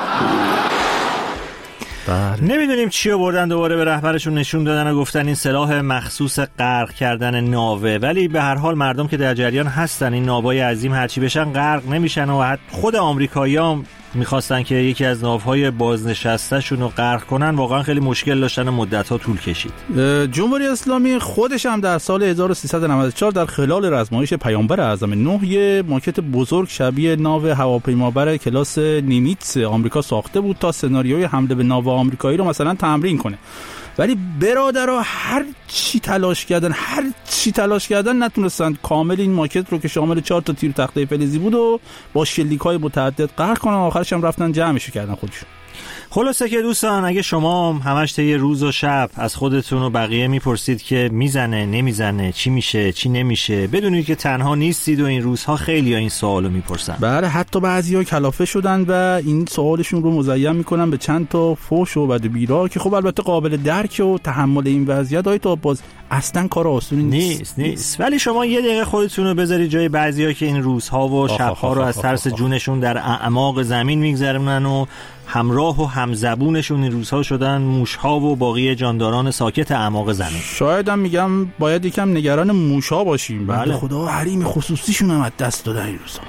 Speaker 2: نمیدونیم چی رو بردن دوباره به رهبرشون نشون دادن و گفتن این سلاح مخصوص غرق کردن ناوه، ولی به هر حال مردم که در جریان هستن این ناوهای عظیم هرچی بشن غرق نمیشن و حتی خود آمریکایی‌ها میخواستن که یکی از ناوهای بازنشسته‌شون رو غرق کنن، واقعا خیلی مشکل داشتن و مدت‌ها طول کشید.
Speaker 3: جمهوری اسلامی خودش هم در سال هزار و سیصد و نود و چهار در خلال رزمایش پیامبر اعظم نوح یه ماکت بزرگ شبیه ناو هواپیمابر کلاس نیمیتس آمریکا ساخته بود تا سناریوی حمله به ناو آمریکایی رو مثلا تمرین کنه. ولی برادرها هر چی تلاش کردن هر چی تلاش کردن نتونستن کامل این ماکت رو که شامل چهار تا تیر تخته فلزی بود و با شلیک‌های متعدد غرق کنن، آخرش هم رفتن جمعش کردن خودشون.
Speaker 2: خلاصه که دوستان، اگه شما همش طی روز و شب از خودتون و بقیه میپرسید که میزنه نمیزنه، چی میشه چی نمیشه، بدونید که تنها نیستید و این روزها خیلی این سوالو میپرسن.
Speaker 3: بله، حتی بعضیا کلافه شدن و این سوالشون رو مزین میکنن به چند تا فحش و بد و بیرا که خب البته قابل درک و تحمل این وضعیت های تا باز اصلا کار آسونی نیست.
Speaker 2: نیست نیست ولی شما یه دقیقه خودتون رو بذارید جای بعضیا که این روزها و شبها رو از ترس جونشون در اعماق زمین میگذرونن و همراه و همزبونشون این روزها شدن موشها و باقی جانداران ساکت اعماق زمین.
Speaker 3: شاید هم میگم باید یکم نگران موشها باشیم.
Speaker 2: بله،
Speaker 3: خدا حریم خصوصیشون هم از دست دادن این روزها.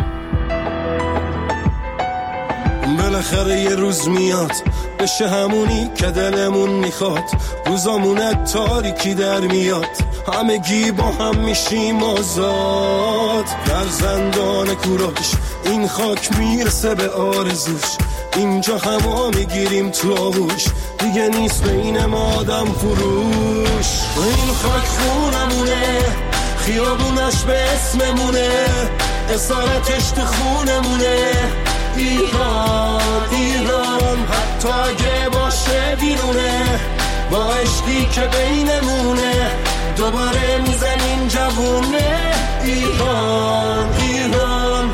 Speaker 5: بالاخره یه روز میاد بشه همونی که دلمون میخواد، روزامون تاریکی در میاد، همگی با هم میشیم آزاد. در زندان کوروش این خاک میرسه به آرزوش، اینجا همه میگیریم تو آغوش، دیگه نیست بین ما آدم فروش. این خاک خونمونه، خیابونش به اسممونه، اسارتش تو خونمونه. ایران ایران حتی اگه باشه بیرونه، با عشقی که بینمونه دوباره میزنیم جوونه. ایران ایران.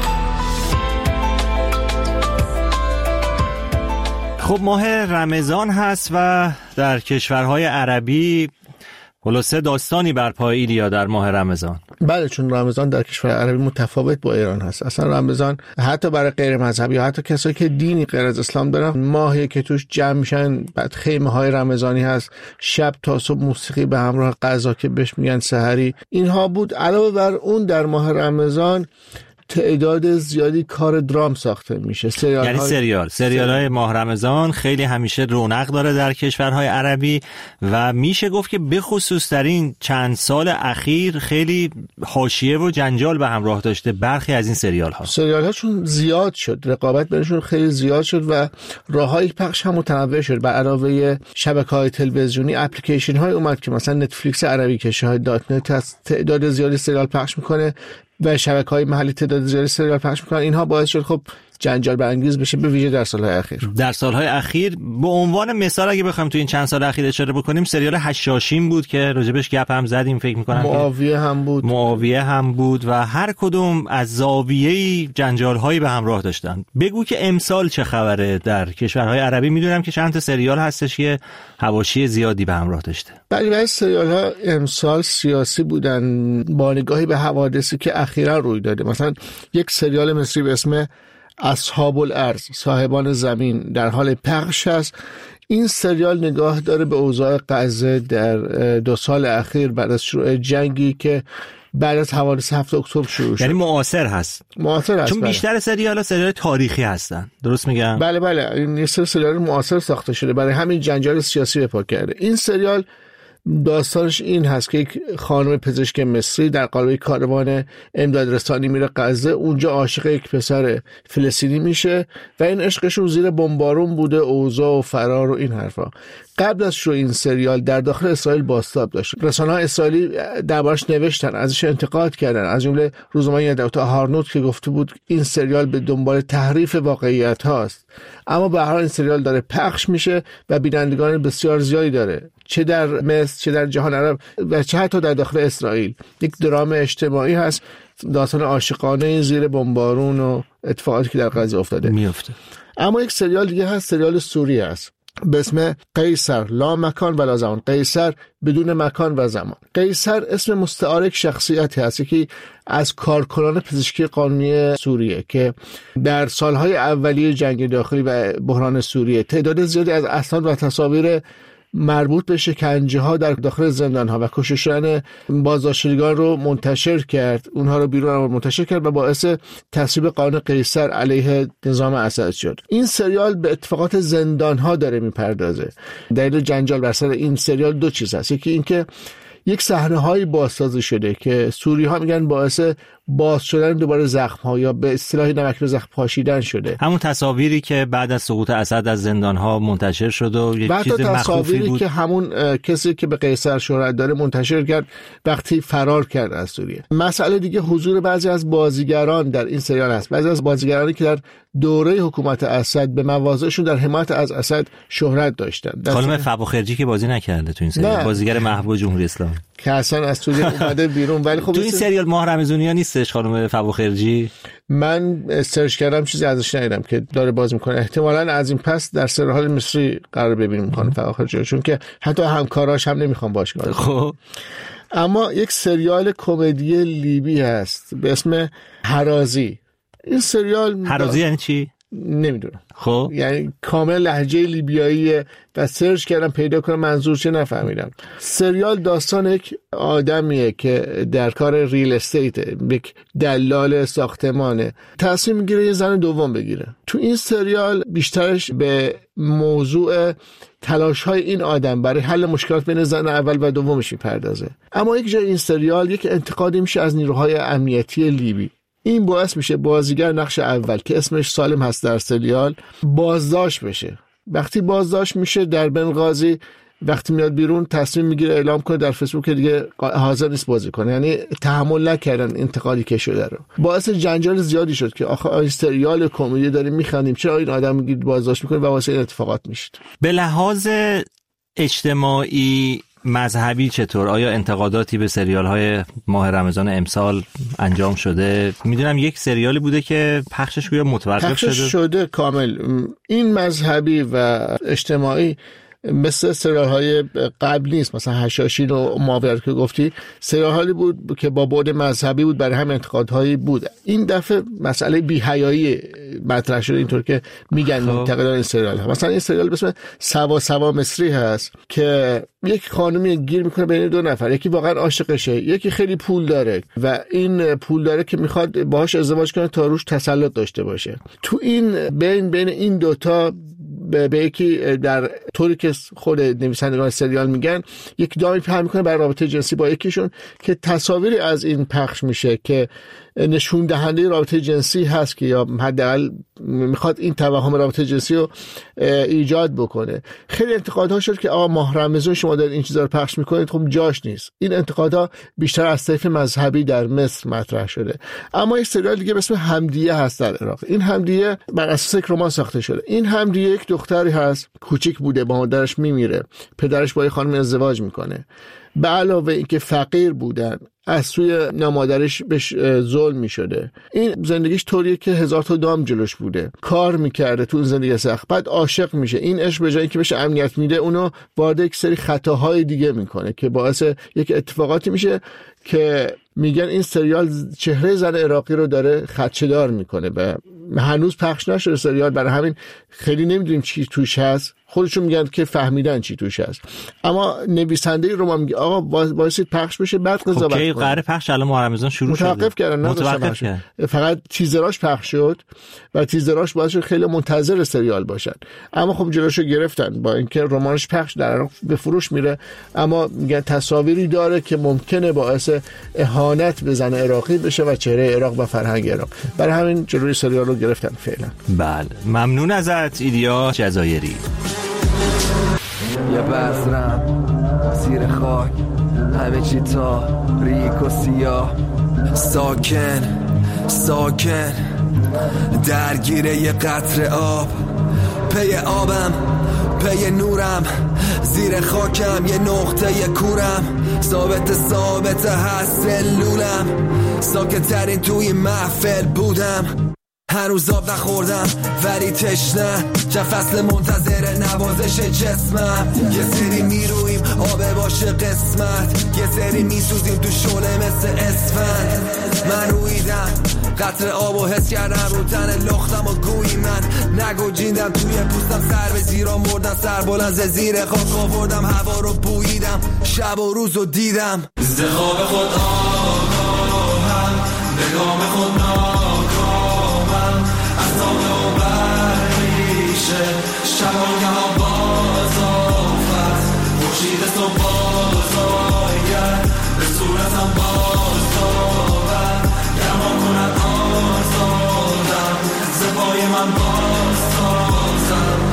Speaker 2: خب ماه رمضان هست و در کشورهای عربی خلاصه داستانی برپای ایلیا در ماه رمضان.
Speaker 10: بله، چون رمضان در کشور عربی متفاوت با ایران هست. اصلا رمضان حتی برای غیر مذهبی یا حتی کسایی که دینی غیر از اسلام دارن، ماهی که توش جمع میشن، بعد خیمه های رمضانی هست، شب تا صبح موسیقی به همراه غذا که بهش میگن سحری، اینها بود. علاوه بر اون در ماه رمضان تعداد زیادی کار درام ساخته میشه. سریال
Speaker 2: یعنی
Speaker 10: های...
Speaker 2: سریال سریال های ماه رمضان خیلی همیشه رونق داره در کشورهای عربی و میشه گفت که به خصوص در این چند سال اخیر خیلی حاشیه و جنجال به همراه داشته برخی از این سریال ها.
Speaker 10: سریال ها چون زیاد شد، رقابت بینشون خیلی زیاد شد و راههای پخش هم متنوع شد. به علاوه شبکه‌های تلویزیونی اپلیکیشن های اومد که مثلا نتفلیکس عربی کشه های دات نت هست، تعداد زیادی سریال پخش میکنه و شبکه‌های محلی تعداد زیادی سریال پخش میکنن. اینها باعث شد خب جنجال برانگیز بشه، به ویژه در سالهای اخیر.
Speaker 2: در سالهای اخیر به عنوان مثال اگه بخوایم تو این چند سال اخیر اشاره بکنیم، سریال هشاشین بود که راجبش گپ هم زدیم، فکر می‌کنم
Speaker 10: معاویه هم بود
Speaker 2: معاویه هم بود و هر کدوم از زاویه‌ای جنجال‌هایی به همراه داشتن. بگو که امسال چه خبره در کشورهای عربی؟ میدونم که چند تا سریال هستش که حواشی زیادی به همراه داشته.
Speaker 10: بله، بعضی سریال‌ها امسال سیاسی بودن با نگاهی به حوادثی که اخیراً روی داده. مثلا یک سریال مصری به اسم اصحاب الارض، صاحبان زمین، در حال پخش است. این سریال نگاه داره به اوضاع غزه در دو سال اخیر بعد از شروع جنگی که بعد از حوادث هفت اکتبر شروع شد.
Speaker 2: یعنی معاصر هست.
Speaker 10: معاصر هست.
Speaker 2: چون
Speaker 10: بله.
Speaker 2: بیشتر سریال‌ها سریال تاریخی هستن. درست میگم؟
Speaker 10: بله بله، این یه سریال معاصر ساخته شده برای همین جنجال سیاسی به پا کرده. این سریال داستانش این هست که یک خانم پزشک مصری در قالب کاروان امداد رسانی میره غزه، اونجا عاشق یک پسر فلسطینی میشه و این عشقشون زیر بمبارون بوده، اوضاع و فرار و این حرفا. قبل از شروع این سریال در داخل اسرائیل بازتاب داشت. رسانه‌های اسرائیلی دربارش نوشتن، ازش انتقاد کردن، از جمله روزنامه یدعوت هارنوت که گفته بود این سریال به دنبال تحریف واقعیت هاست. اما به هر حال این سریال داره پخش میشه و بینندگان بسیار زیادی داره، چه در مصر، چه در جهان عرب و چه حتی در داخل اسرائیل. یک درام اجتماعی هست، داستان عاشقانه زیر بمبارون و اتفاقاتی که در غزه افتاده
Speaker 2: میفته.
Speaker 10: اما یک سریال دیگه هست، سریال سوریه است به اسم قیصر، لا مکان ولا زمان. قیصر بدون مکان و زمان. قیصر اسم مستعار یک شخصیتی هست که از کارکنان پزشکی قانونی سوریه که در سالهای اولیه جنگ داخلی و بحران سوریه تعداد زیادی از اسناد و تصاویر مربوط به شکنجه ها در داخل زندان ها و کشته شدن بازداشتگان رو منتشر کرد، اونها رو بیرون رو منتشر کرد و باعث تصویب قانون قیصر علیه نظام اسد شد. این سریال به اتفاقات زندان ها داره میپردازه. دلیل جنجال بر سر این سریال دو چیز هست. یکی این که یک صحنه های بازسازی شده که سوری ها میگن باعث باز شدن دوباره زخم ها یا به اصطلاح نمک به زخم پاشیدن شده.
Speaker 2: همون تصاویری که بعد از سقوط اسد از زندان ها منتشر شد و یک چیز مخوفی بود
Speaker 10: که همون کسی که به قیصر شهرت داره منتشر کرد وقتی فرار کرد از سوریه. مسئله دیگه حضور بعضی از بازیگران در این سریال است. بعضی از بازیگرانی که در دوره حکومت اسد به مواضعشون در حمایت از اسد شهرت داشتن.
Speaker 2: خانم فواخرجی که بازی نکرده تو این سریال، بازیگر محبوب جمهوری اسلامی
Speaker 10: که اصلا از سوریه اومده بیرون. ولی خب
Speaker 2: تو این سریال ماه رمضانیان نیستش خانم فواخرجی؟
Speaker 10: من سرچ کردم چیزی ازش ندیدم که داره بازی میکنه. احتمالاً از این پس در سریال مصری قرار ببینیم خانم فواخرجی، چون که حتی همکاراش هم نمیخوان باش کار.
Speaker 2: خب
Speaker 10: اما یک سریال کمدی لیبی هست به اسم هرازی. این سریال
Speaker 2: هرازی یعنی چی؟
Speaker 10: نمیدونم.
Speaker 2: خب
Speaker 10: یعنی کامل لهجه لیبیاییه و سرچ کردم پیدا کنم منظور چه، نفهمیدم. سریال داستان یک آدمیه که در کار ریل استیت، یک دلال ساختمانه، تصمیم میگیره یه زن دوم بگیره. تو این سریال بیشترش به موضوع تلاش‌های این آدم برای حل مشکلات بین زن اول و دومش میپردازه. اما یک جای این سریال یک انتقادی میشه از نیروهای امنیتی لیبی. این باعث میشه بازیگر نقش اول که اسمش سالم هست در سریال بازداشت بشه. وقتی بازداشت میشه در بنغازی، وقتی میاد بیرون تصمیم میگیره اعلام کنه در فیسبوک که دیگه حاضر نیست بازی کنه. یعنی تحمل نکردن انتقادی که شده رو. باعث جنجال زیادی شد که آخه این سریال کمدی داریم میخندیم، چرا این آدم میگید بازداشت میکنه و واسه این اتفاقات میشه.
Speaker 2: به لحاظ اجتماعی مذهبی چطور؟ آیا انتقاداتی به سریال های ماه رمضان امسال انجام شده؟ میدونم یک سریالی بوده که پخشش گویا متوقف شده.
Speaker 10: پخشش شده کامل. این مذهبی و اجتماعی مثل سریال های قبل نیست. مثلا هشاشین و معاویه که گفتی سریال هایی بود که با بعد مذهبی بود، برای هم انتقادهایی بود. این دفعه مسئله بی‌حیایی مطرح شده، اینطور که میگن منتقدان این سریال ها. مثلا این سریال به اسم سوا سوا مصری هست که یک خانمی گیر میکنه بین دو نفر، یکی واقعا عاشقشه، یکی خیلی پول داره و این پول داره که میخواد باهاش ازدواج کنه تا روش تسلط داشته باشه. تو این بین بین این دوتا به, به یکی در طوری که خود نویسندگان سریال میگن یک دامی پهن میکنه برای رابطه جنسی با یکیشون که تصاویری از این پخش میشه که نشون دهنده رابطه جنسی هست که یا حداقل میخواد این توهم رابطه جنسی رو ایجاد بکنه. خیلی انتقادها شد که آقا ماه رمضان شما دارید این چیزا رو پخش میکنید، خب جاش نیست. این انتقادها بیشتر از طیف مذهبی در مصر مطرح شده. اما یک سریال دیگه به اسم همدیه هست در عراق. این همدیه بر اساس یک رمان ساخته شده. این همدیه یک دختری هست، کوچیک بوده، با مادرش میمیره، پدرش با یک خانم ازدواج میکنه، به علاوه اینکه فقیر بودن از سوی نامادرش بهش ظلم می شده. این زندگیش طوریه که هزار تا دام جلوش بوده، کار میکرده تو زندگی سخت، بعد عاشق میشه. این عشق به جایی که بهش امنیت میده اونو وارد یک سری خطاهای دیگه میکنه که باعث یک اتفاقاتی میشه که میگن این سریال چهره زن عراقی رو داره خدشه‌دار میکنه. به هنوز پخش نشده سریال، برای همین خیلی نمیدونیم چی توش هست. خودشون میگن که فهمیدن چی توش هست، اما نویسنده رمان میگه آقا واسه پخش بشه بعد قضاوت کنه.
Speaker 2: اوکی، قرار پخش الان ماه رمضان شروع شده.
Speaker 10: متوقف کردن، متوقف فقط تیزراش پخش شد و تیزراش باعث شد خیلی منتظر سریال باشن، اما خب جلوشو گرفتن با اینکه رمانش پخش در عراق به فروش میره، اما میگن تصاویری داره که ممکنه باعث اهانت به زن عراقی بشه و چهره عراق و فرهنگ عراق. برای همین جلوی سریال رو گرفتن فعلا.
Speaker 2: بله، ممنون ازت ایدیا جزایری.
Speaker 11: یه بذرم زیر خاک، همه چی تاریک و سیاه، ساکن ساکن درگیره یه قطره آب، پی آبم پی نورم، زیر خاکم یه نقطه یه کورم، ثابت ثابت هست سلولم، ساکت ترین توی محفل بودم، هنوز آب نخوردم ولی تشنه، چه فصل منتظر نوازش جسمم، یه سری میرویم آب باشه قسمت، یه سری میسوزیم تو شعله مثل اسفند، من رویدم قطر آب و حس کردم رو تن لختم و گویی من نگو جیندم، توی پوستم سر به زیرا مردم، سر بلند زیر خاک آوردم، هوا رو بوییدم، شب و روز رو دیدم،
Speaker 1: زخاب خود آگاهم نگام خود ناکامم، از دامه و بریشه شبانگه ها باز آفت، خوشید صبح باز آید به صورتم باز داور، گرمان کند آزادم زبای من باز سازم.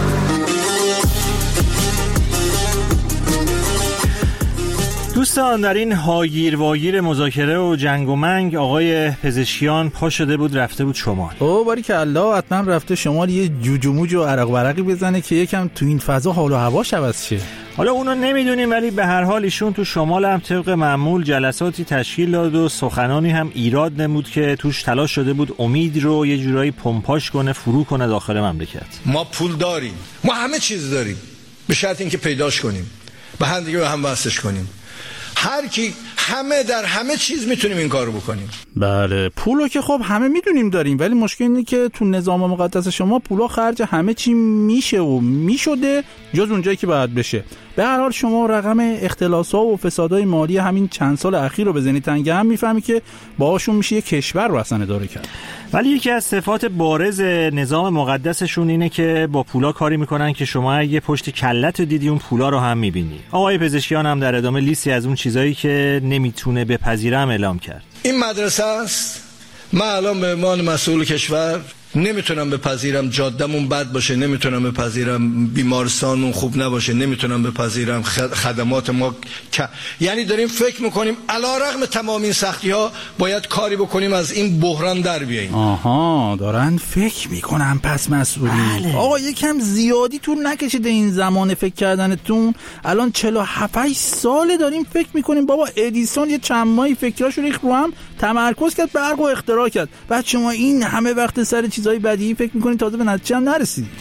Speaker 2: دوستان، در این هاگیر واگیر مذاکره و جنگ و منگ آقای پزشکیان پا شده بود رفته بود شمال.
Speaker 3: او باریکالله، حتما رفته شمال یه جوجوموج و عرق برقی بزنه که یکم تو این فضا حال و هواش عوض شه.
Speaker 2: حالا اونو نمیدونیم، ولی به هر حال ایشون تو شمال هم طبق معمول جلساتی تشکیل داد و سخنانی هم ایراد نمود که توش تلاش شده بود امید رو یه جورایی پمپاژ کنه، فرو کنه داخل مملکت.
Speaker 12: ما پول داریم، ما همه چیز داریم، به شرط اینکه پیداش کنیم، به هم دیگه به هم وصلش کنیم. هر کی همه در همه چیز میتونیم این کارو بکنیم.
Speaker 3: بله، پولو که خب همه میدونیم داریم، ولی مشکل اینه که تو نظام مقدس شما پولا خرج همه چی میشه و میشده جز اونجایی که باید بشه. به هر حال شما رقم اختلاس‌ها و فسادهای مالی همین چند سال اخیر رو بزنید تنگ هم میفهمی که باهاشون میشه یه کشور رو اصلا اداره کرد.
Speaker 2: ولی یکی از صفات بارز نظام مقدسشون اینه که با پولا کاری میکنن که شما اگه پشت کلت دیدی اون پولا رو هم میبینی. آقای پزشکیان هم در ادامه لیستی از اون چیزایی که نمیتونه بپذیرم اعلام کرد.
Speaker 12: این مدرسه است. من الان به عنوان مسئول کشور نمیتونم بپذیرم جاده‌مون بد باشه، نمیتونم بپذیرم بیمارستانمون خوب نباشه، نمیتونم بپذیرم خدمات ما که یعنی داریم فکر میکنیم علیرغم تمام این سختی‌ها باید کاری بکنیم از این بحران در بیاییم.
Speaker 3: آها، دارن فکر میکنن پس مسئولی. بله. آقا یکم زیادی طول نکشیده این زمان فکر کردنتون؟ الان چهل و هفت ساله داریم فکر میکنیم. بابا ادیسون یه چند ماهی فکراشو ریخت رو هم، تمرکز کرد، برق و اختراع کرد. بعد شما این همه وقت سر چیزای بدیهی فکر می‌کنید تازه به نتیجه هم نرسیدید.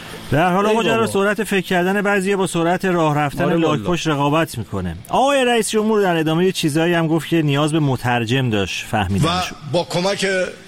Speaker 2: در حال آقا جلو سرعت فکر کردن بعضیه با سرعت راه رفتن لاک پشت رقابت میکنه. آقای رئیس جمهور در ادامه چیزایی هم گفت که نیاز به مترجم داشت فهمیدنش.
Speaker 12: و با کمک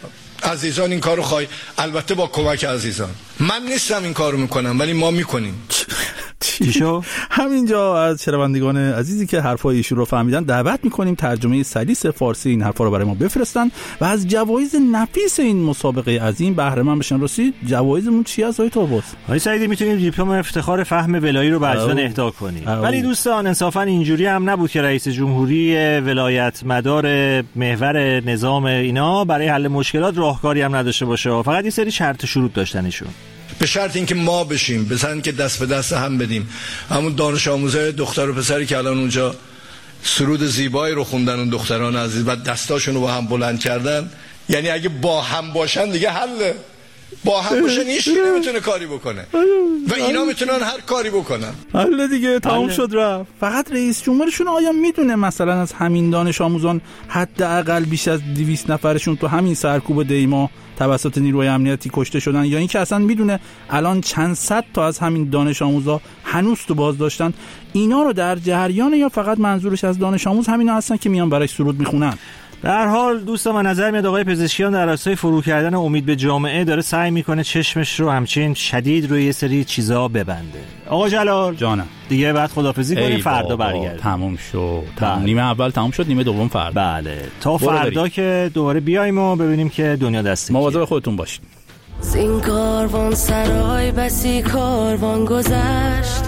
Speaker 12: عزیزان این کارو خواهی، البته با کمک عزیزان. من نیستم این کارو میکنم ولی ما میکنیم.
Speaker 3: چی شو؟ همینجا از شنوندگان عزیزی که حرفای ایشون رو فهمیدن دعوت میکنیم ترجمه سلیس فارسی این حرفا رو برای ما بفرستن و از جوایز نفیس این مسابقه عظیم بهره مند بشن. رسید جوایزمون چی هست آقای طاووس؟
Speaker 2: آقای سعیدی میتونیم دیپلم افتخار فهم ولایی رو به اجزان اهدا کنیم. ولی دوستان انصافا اینجوری هم نبود که رئیس جمهوری ولایت مدار محور نظام اینا برای حل مشکلات راهکاری هم نداشته باشه. فقط یه سری شرط شروط داشتنشون.
Speaker 12: به شرط اینکه ما بشیم، به شرط که دست به دست هم بدیم. همون دانش آموزای دختر و پسری که الان اونجا سرود زیبایی رو خوندن، اون دختران عزیز، بعد دستاشون رو با هم بلند کردن، یعنی اگه با هم باشن دیگه حله. با هم باشن هیچ کی نمیتونه کاری بکنه و اینا میتونن هر کاری بکنن.
Speaker 3: حله دیگه، تموم شد رفت. فقط رئیس جمهورشون آیا میدونه مثلا از همین دانش آموزان حداقل بیش از دویست نفرشون تو همین سرکوب دیما توسط نیروی امنیتی کشته شدن، یا اینکه اصلا میدونه الان چند صد تا از همین دانش آموزا هنوز تو بازداشتن؟ اینا رو در جریان یا فقط منظورش از دانش آموز همینا هستن که میان برای سرود میخونن؟
Speaker 2: در حال دوستان من نظر میاد آقای پزشکیان در راستای فرو کردن امید به جامعه داره سعی میکنه چشمش رو همچین شدید روی یه سری چیزا ببنده. آقا جلال
Speaker 3: جانم
Speaker 2: دیگه بعد خدافظی کنیم، فردا برگردیم.
Speaker 3: تموم شد. تمام. نیمه اول تموم شد، نیمه دوم فردا.
Speaker 2: بله تا فردا که دوباره بیایم و ببینیم که دنیا دسته.
Speaker 3: مواظب خودتون باشید.
Speaker 1: زین کاروان سرای بسی کاروان گذشت،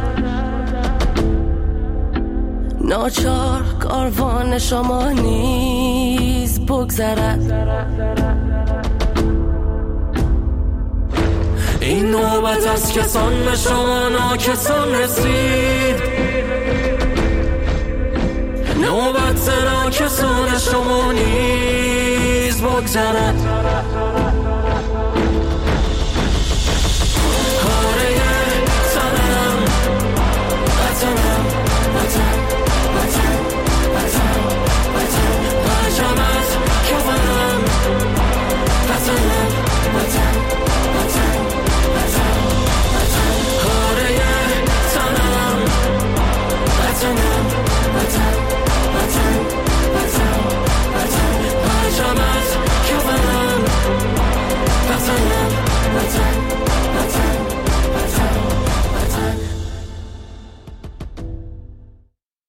Speaker 1: ناچار کاروان شما نیز بگذرد. این نوبت از کسان به شما ناکسان رسید، نوبت ناکسان شما نیز بگذرد. هاره تنم وطنم وطن وطن وطن وطن وجمت کفنم وطنم وطن وطن وطن وطن هاره تنم وطنم